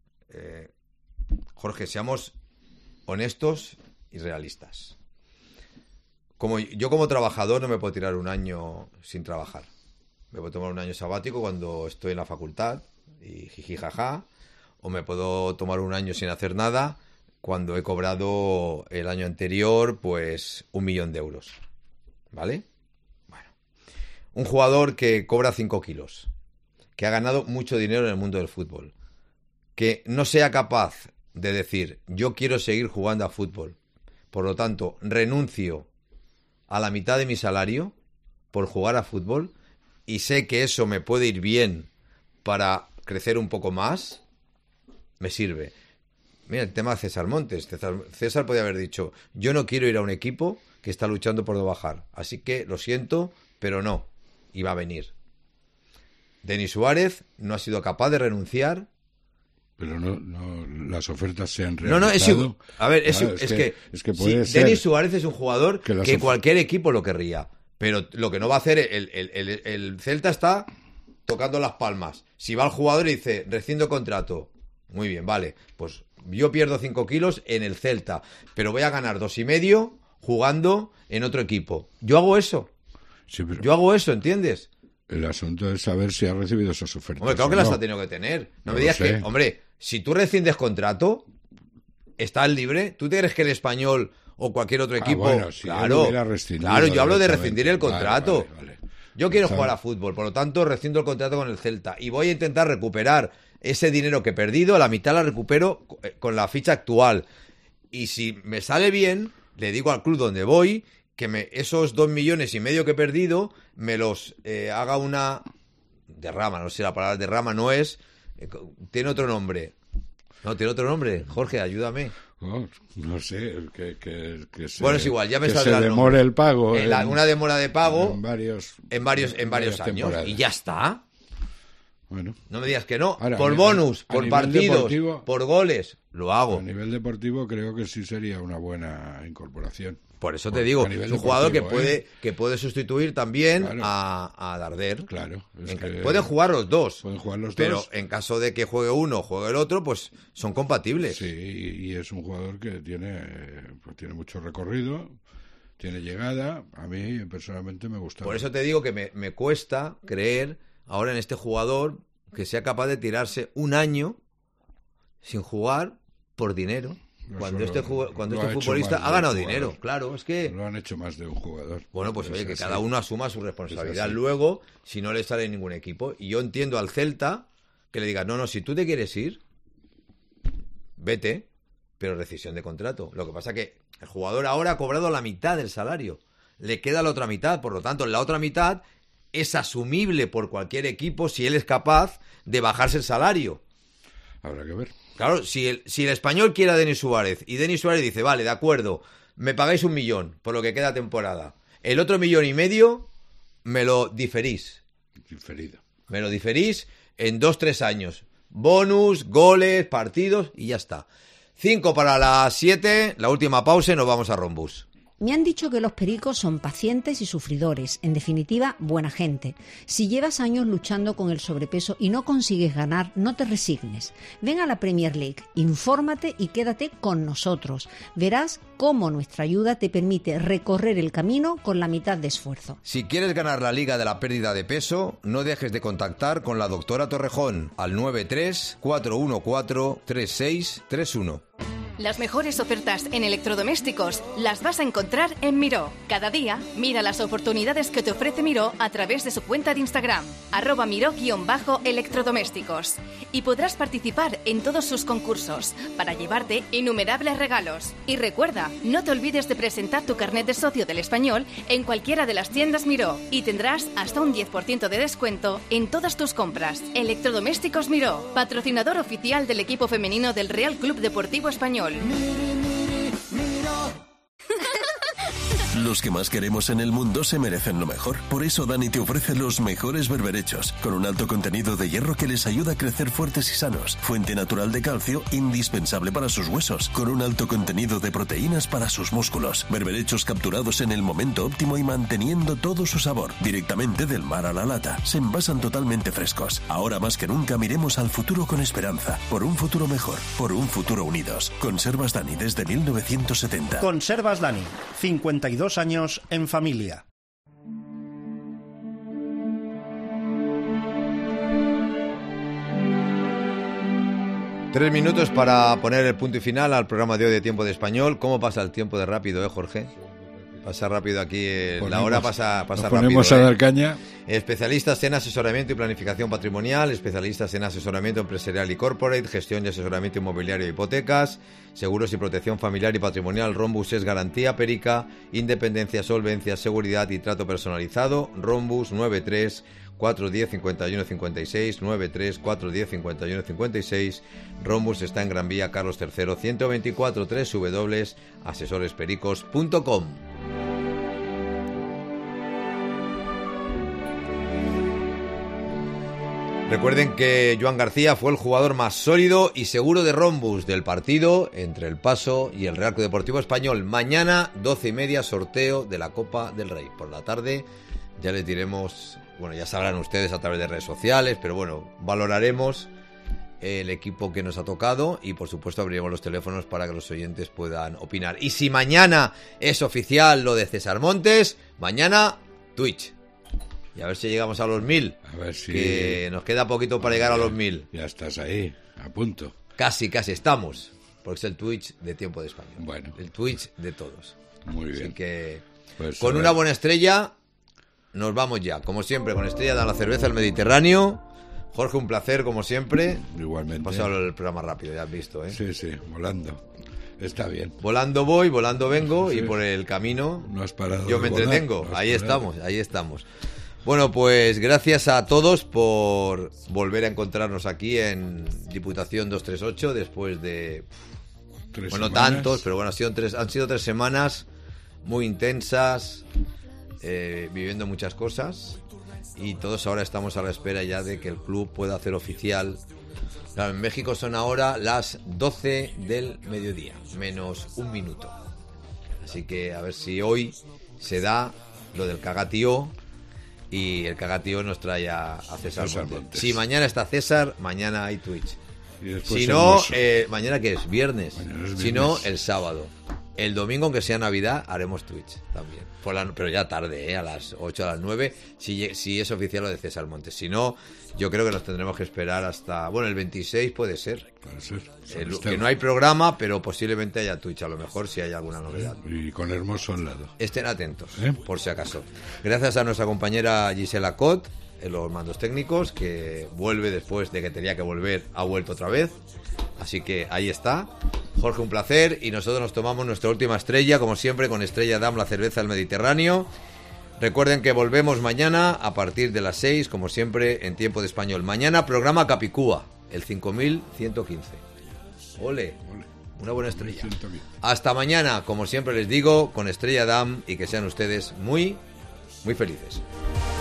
Speaker 2: Jorge, seamos honestos y realistas. Yo como trabajador no me puedo tirar un año sin trabajar. Me puedo tomar un año sabático cuando estoy en la facultad y jiji jaja, o me puedo tomar un año sin hacer nada cuando he cobrado el año anterior pues 1 millón de euros. ¿Vale? Un jugador que cobra 5 kilos, que ha ganado mucho dinero en el mundo del fútbol, que no sea capaz de decir, yo quiero seguir jugando a fútbol, por lo tanto, renuncio a la mitad de mi salario por jugar a fútbol y sé que eso me puede ir bien para crecer un poco más, me sirve. Mira, el tema de César Montes. César podía haber dicho, yo no quiero ir a un equipo que está luchando por no bajar, así que lo siento, pero no. Y va a venir. Denis Suárez no ha sido capaz de renunciar.
Speaker 17: Pero no las ofertas se han realizado.
Speaker 2: Es que puede ser. Denis Suárez es un jugador que cualquier equipo lo querría. Pero lo que no va a hacer, el Celta está tocando las palmas. Si va el jugador y dice, rescindo contrato. Muy bien, vale. Pues yo pierdo 5 kilos en el Celta, pero voy a ganar 2,5 jugando en otro equipo. Yo hago eso.
Speaker 17: Sí,
Speaker 2: yo hago eso, ¿entiendes?
Speaker 17: El asunto es saber si ha recibido esas ofertas.
Speaker 2: Hombre, claro que las ha tenido que tener. No me digas que, hombre, si tú rescindes contrato, estás libre. ¿Tú te crees que el Español o cualquier otro equipo?
Speaker 17: Bueno, si claro,
Speaker 2: yo hablo de rescindir el contrato.
Speaker 17: Vale.
Speaker 2: Yo quiero jugar a fútbol, por lo tanto rescindo el contrato con el Celta y voy a intentar recuperar ese dinero que he perdido, la mitad la recupero con la ficha actual. Y si me sale bien, le digo al club donde voy que esos 2,5 millones que he perdido me los haga una derrama. No sé, la palabra derrama no es... tiene otro nombre. No, tiene otro nombre. Jorge, ayúdame.
Speaker 17: No sé, que
Speaker 2: bueno, es igual, ya me
Speaker 17: saldrá el nombre. Demore el pago.
Speaker 2: Una demora de pago
Speaker 17: en varios
Speaker 2: años. Y ya está.
Speaker 17: Bueno.
Speaker 2: No me digas que no. Ahora, por bonus, por partidos, por goles. Lo hago.
Speaker 17: A nivel deportivo creo que sí sería una buena incorporación.
Speaker 2: Por eso te digo, es un jugador que puede sustituir también a Darder.
Speaker 17: Claro.
Speaker 2: Pueden jugar los dos.
Speaker 17: Pero
Speaker 2: en caso de que juegue uno o juegue el otro, pues son compatibles.
Speaker 17: Sí, y es un jugador que tiene mucho recorrido, tiene llegada. A mí personalmente me gusta.
Speaker 2: Por eso te digo que me cuesta creer ahora en este jugador que sea capaz de tirarse un año sin jugar por dinero. Cuando este futbolista ha ganado dinero, claro, es que...
Speaker 17: Lo han hecho más de un jugador.
Speaker 2: Bueno, pues oye, que cada uno asuma su responsabilidad luego, si no le sale ningún equipo. Y yo entiendo al Celta que le diga, no, si tú te quieres ir, vete, pero rescisión de contrato. Lo que pasa que el jugador ahora ha cobrado la mitad del salario. Le queda la otra mitad, por lo tanto, la otra mitad es asumible por cualquier equipo si él es capaz de bajarse el salario.
Speaker 17: Habrá que ver.
Speaker 2: Claro, si el Español quiere a Denis Suárez y Denis Suárez dice, vale, de acuerdo, me pagáis 1 millón por lo que queda temporada, el otro 1,5 millones me lo diferís.
Speaker 17: Diferido.
Speaker 2: Me lo diferís en 2-3 años. Bonus, goles, partidos y ya está. 5 para las 7, la última pausa y nos vamos a Rombus.
Speaker 8: Me han dicho que los pericos son pacientes y sufridores, en definitiva, buena gente. Si llevas años luchando con el sobrepeso y no consigues ganar, no te resignes. Ven a la Premier League, infórmate y quédate con nosotros. Verás cómo nuestra ayuda te permite recorrer el camino con la mitad de esfuerzo.
Speaker 2: Si quieres ganar la Liga de la Pérdida de Peso, no dejes de contactar con la doctora Torrejón al 93-414-3631.
Speaker 5: Las mejores ofertas en electrodomésticos las vas a encontrar en Miró. Cada día, mira las oportunidades que te ofrece Miró a través de su cuenta de Instagram, @Miró_electrodomésticos. Y podrás participar en todos sus concursos para llevarte innumerables regalos. Y recuerda, no te olvides de presentar tu carnet de socio del Español en cualquiera de las tiendas Miró y tendrás hasta un 10% de descuento en todas tus compras. Electrodomésticos Miró, patrocinador oficial del equipo femenino del Real Club Deportivo Español.
Speaker 3: Los que más queremos en el mundo se merecen lo mejor. Por eso Dani te ofrece los mejores berberechos, con un alto contenido de hierro que les ayuda a crecer fuertes y sanos. Fuente natural de calcio, indispensable para sus huesos, con un alto contenido de proteínas para sus músculos. Berberechos capturados en el momento óptimo y manteniendo todo su sabor. Directamente del mar a la lata. Se envasan totalmente frescos. Ahora más que nunca miremos al futuro con esperanza. Por un futuro mejor. Por un futuro unidos. Conservas Dani desde 1970.
Speaker 7: Conservas Dani. 52 años en familia.
Speaker 2: Tres minutos para poner el punto y final al programa de hoy de Tiempo de Español. ¿Cómo pasa el tiempo de rápido, Jorge? Pasa rápido aquí, la hora pasa rápido.
Speaker 17: Ponemos a dar caña.
Speaker 2: Especialistas en asesoramiento y planificación patrimonial, especialistas en asesoramiento empresarial y corporate, gestión y asesoramiento inmobiliario e hipotecas, seguros y protección familiar y patrimonial. Rombus es garantía perica, independencia, solvencia, seguridad y trato personalizado. Rombus 93 410 51 56 93 410 51 56. Rombus está en Gran Vía Carlos III 124 www.asesorespericos.com. Recuerden que Joan García fue el jugador más sólido y seguro de Rombus del partido entre el Paso y el Real Club Deportivo Español. Mañana 12:30 sorteo de la Copa del Rey. Por la tarde ya les diremos, bueno, ya sabrán ustedes a través de redes sociales, pero bueno, valoraremos el equipo que nos ha tocado y por supuesto abriremos los teléfonos para que los oyentes puedan opinar. Y si mañana es oficial lo de César Montes, mañana Twitch. Y a ver si llegamos a los 1000.
Speaker 17: A ver si...
Speaker 2: Que nos queda poquito para llegar a los 1000.
Speaker 17: Ya estás ahí, a punto.
Speaker 2: Casi estamos. Porque es el Twitch de Tiempo de Español.
Speaker 17: Bueno.
Speaker 2: El Twitch de todos.
Speaker 17: Muy bien.
Speaker 2: Así que
Speaker 17: pues,
Speaker 2: con una buena estrella nos vamos ya. Como siempre, con Estrella da la cerveza al Mediterráneo. Jorge, un placer, como siempre.
Speaker 17: Igualmente.
Speaker 2: Pasado el programa rápido, ya has visto, ¿eh?
Speaker 17: Sí, volando. Está bien.
Speaker 2: Volando voy, volando vengo,
Speaker 17: sí.
Speaker 2: Y por el camino
Speaker 17: no has parado
Speaker 2: yo me
Speaker 17: volar,
Speaker 2: entretengo.
Speaker 17: no
Speaker 2: Ahí estamos. Bueno, pues gracias a todos por volver a encontrarnos aquí en Diputación 238 después de...
Speaker 17: semanas.
Speaker 2: Tantos, pero bueno, han sido 3 semanas muy intensas, viviendo muchas cosas y todos ahora estamos a la espera ya de que el club pueda hacer oficial. Claro, en México son ahora las 12 del mediodía, menos un minuto. Así que a ver si hoy se da lo del cagatío. Y el cagatío nos trae a César Montes. Si mañana está César, mañana hay Twitch. Si no, ¿mañana qué es? ¿Viernes? Si no, el sábado. El domingo, aunque sea Navidad, haremos Twitch también. Pero ya tarde, a las 8, a las 9, si es oficial lo de César Montes. Si no, yo creo que nos tendremos que esperar hasta... Bueno, el 26 puede ser. Que no hay programa, pero posiblemente haya Twitch, a lo mejor si hay alguna novedad.
Speaker 17: Y con Hermoso al lado.
Speaker 2: Estén atentos, por si acaso. Gracias a nuestra compañera Gisela Cot, en los mandos técnicos, que vuelve después de que tenía que volver, ha vuelto otra vez. Así que ahí está. Jorge, un placer. Y nosotros nos tomamos nuestra última estrella, como siempre, con Estrella Damm, la cerveza del Mediterráneo. Recuerden que volvemos mañana a partir de las 6, como siempre, en Tiempo de Español. Mañana programa Capicúa, el 5115. Ole. Una buena estrella. Hasta mañana, como siempre les digo, con Estrella Damm, y que sean ustedes muy, muy felices.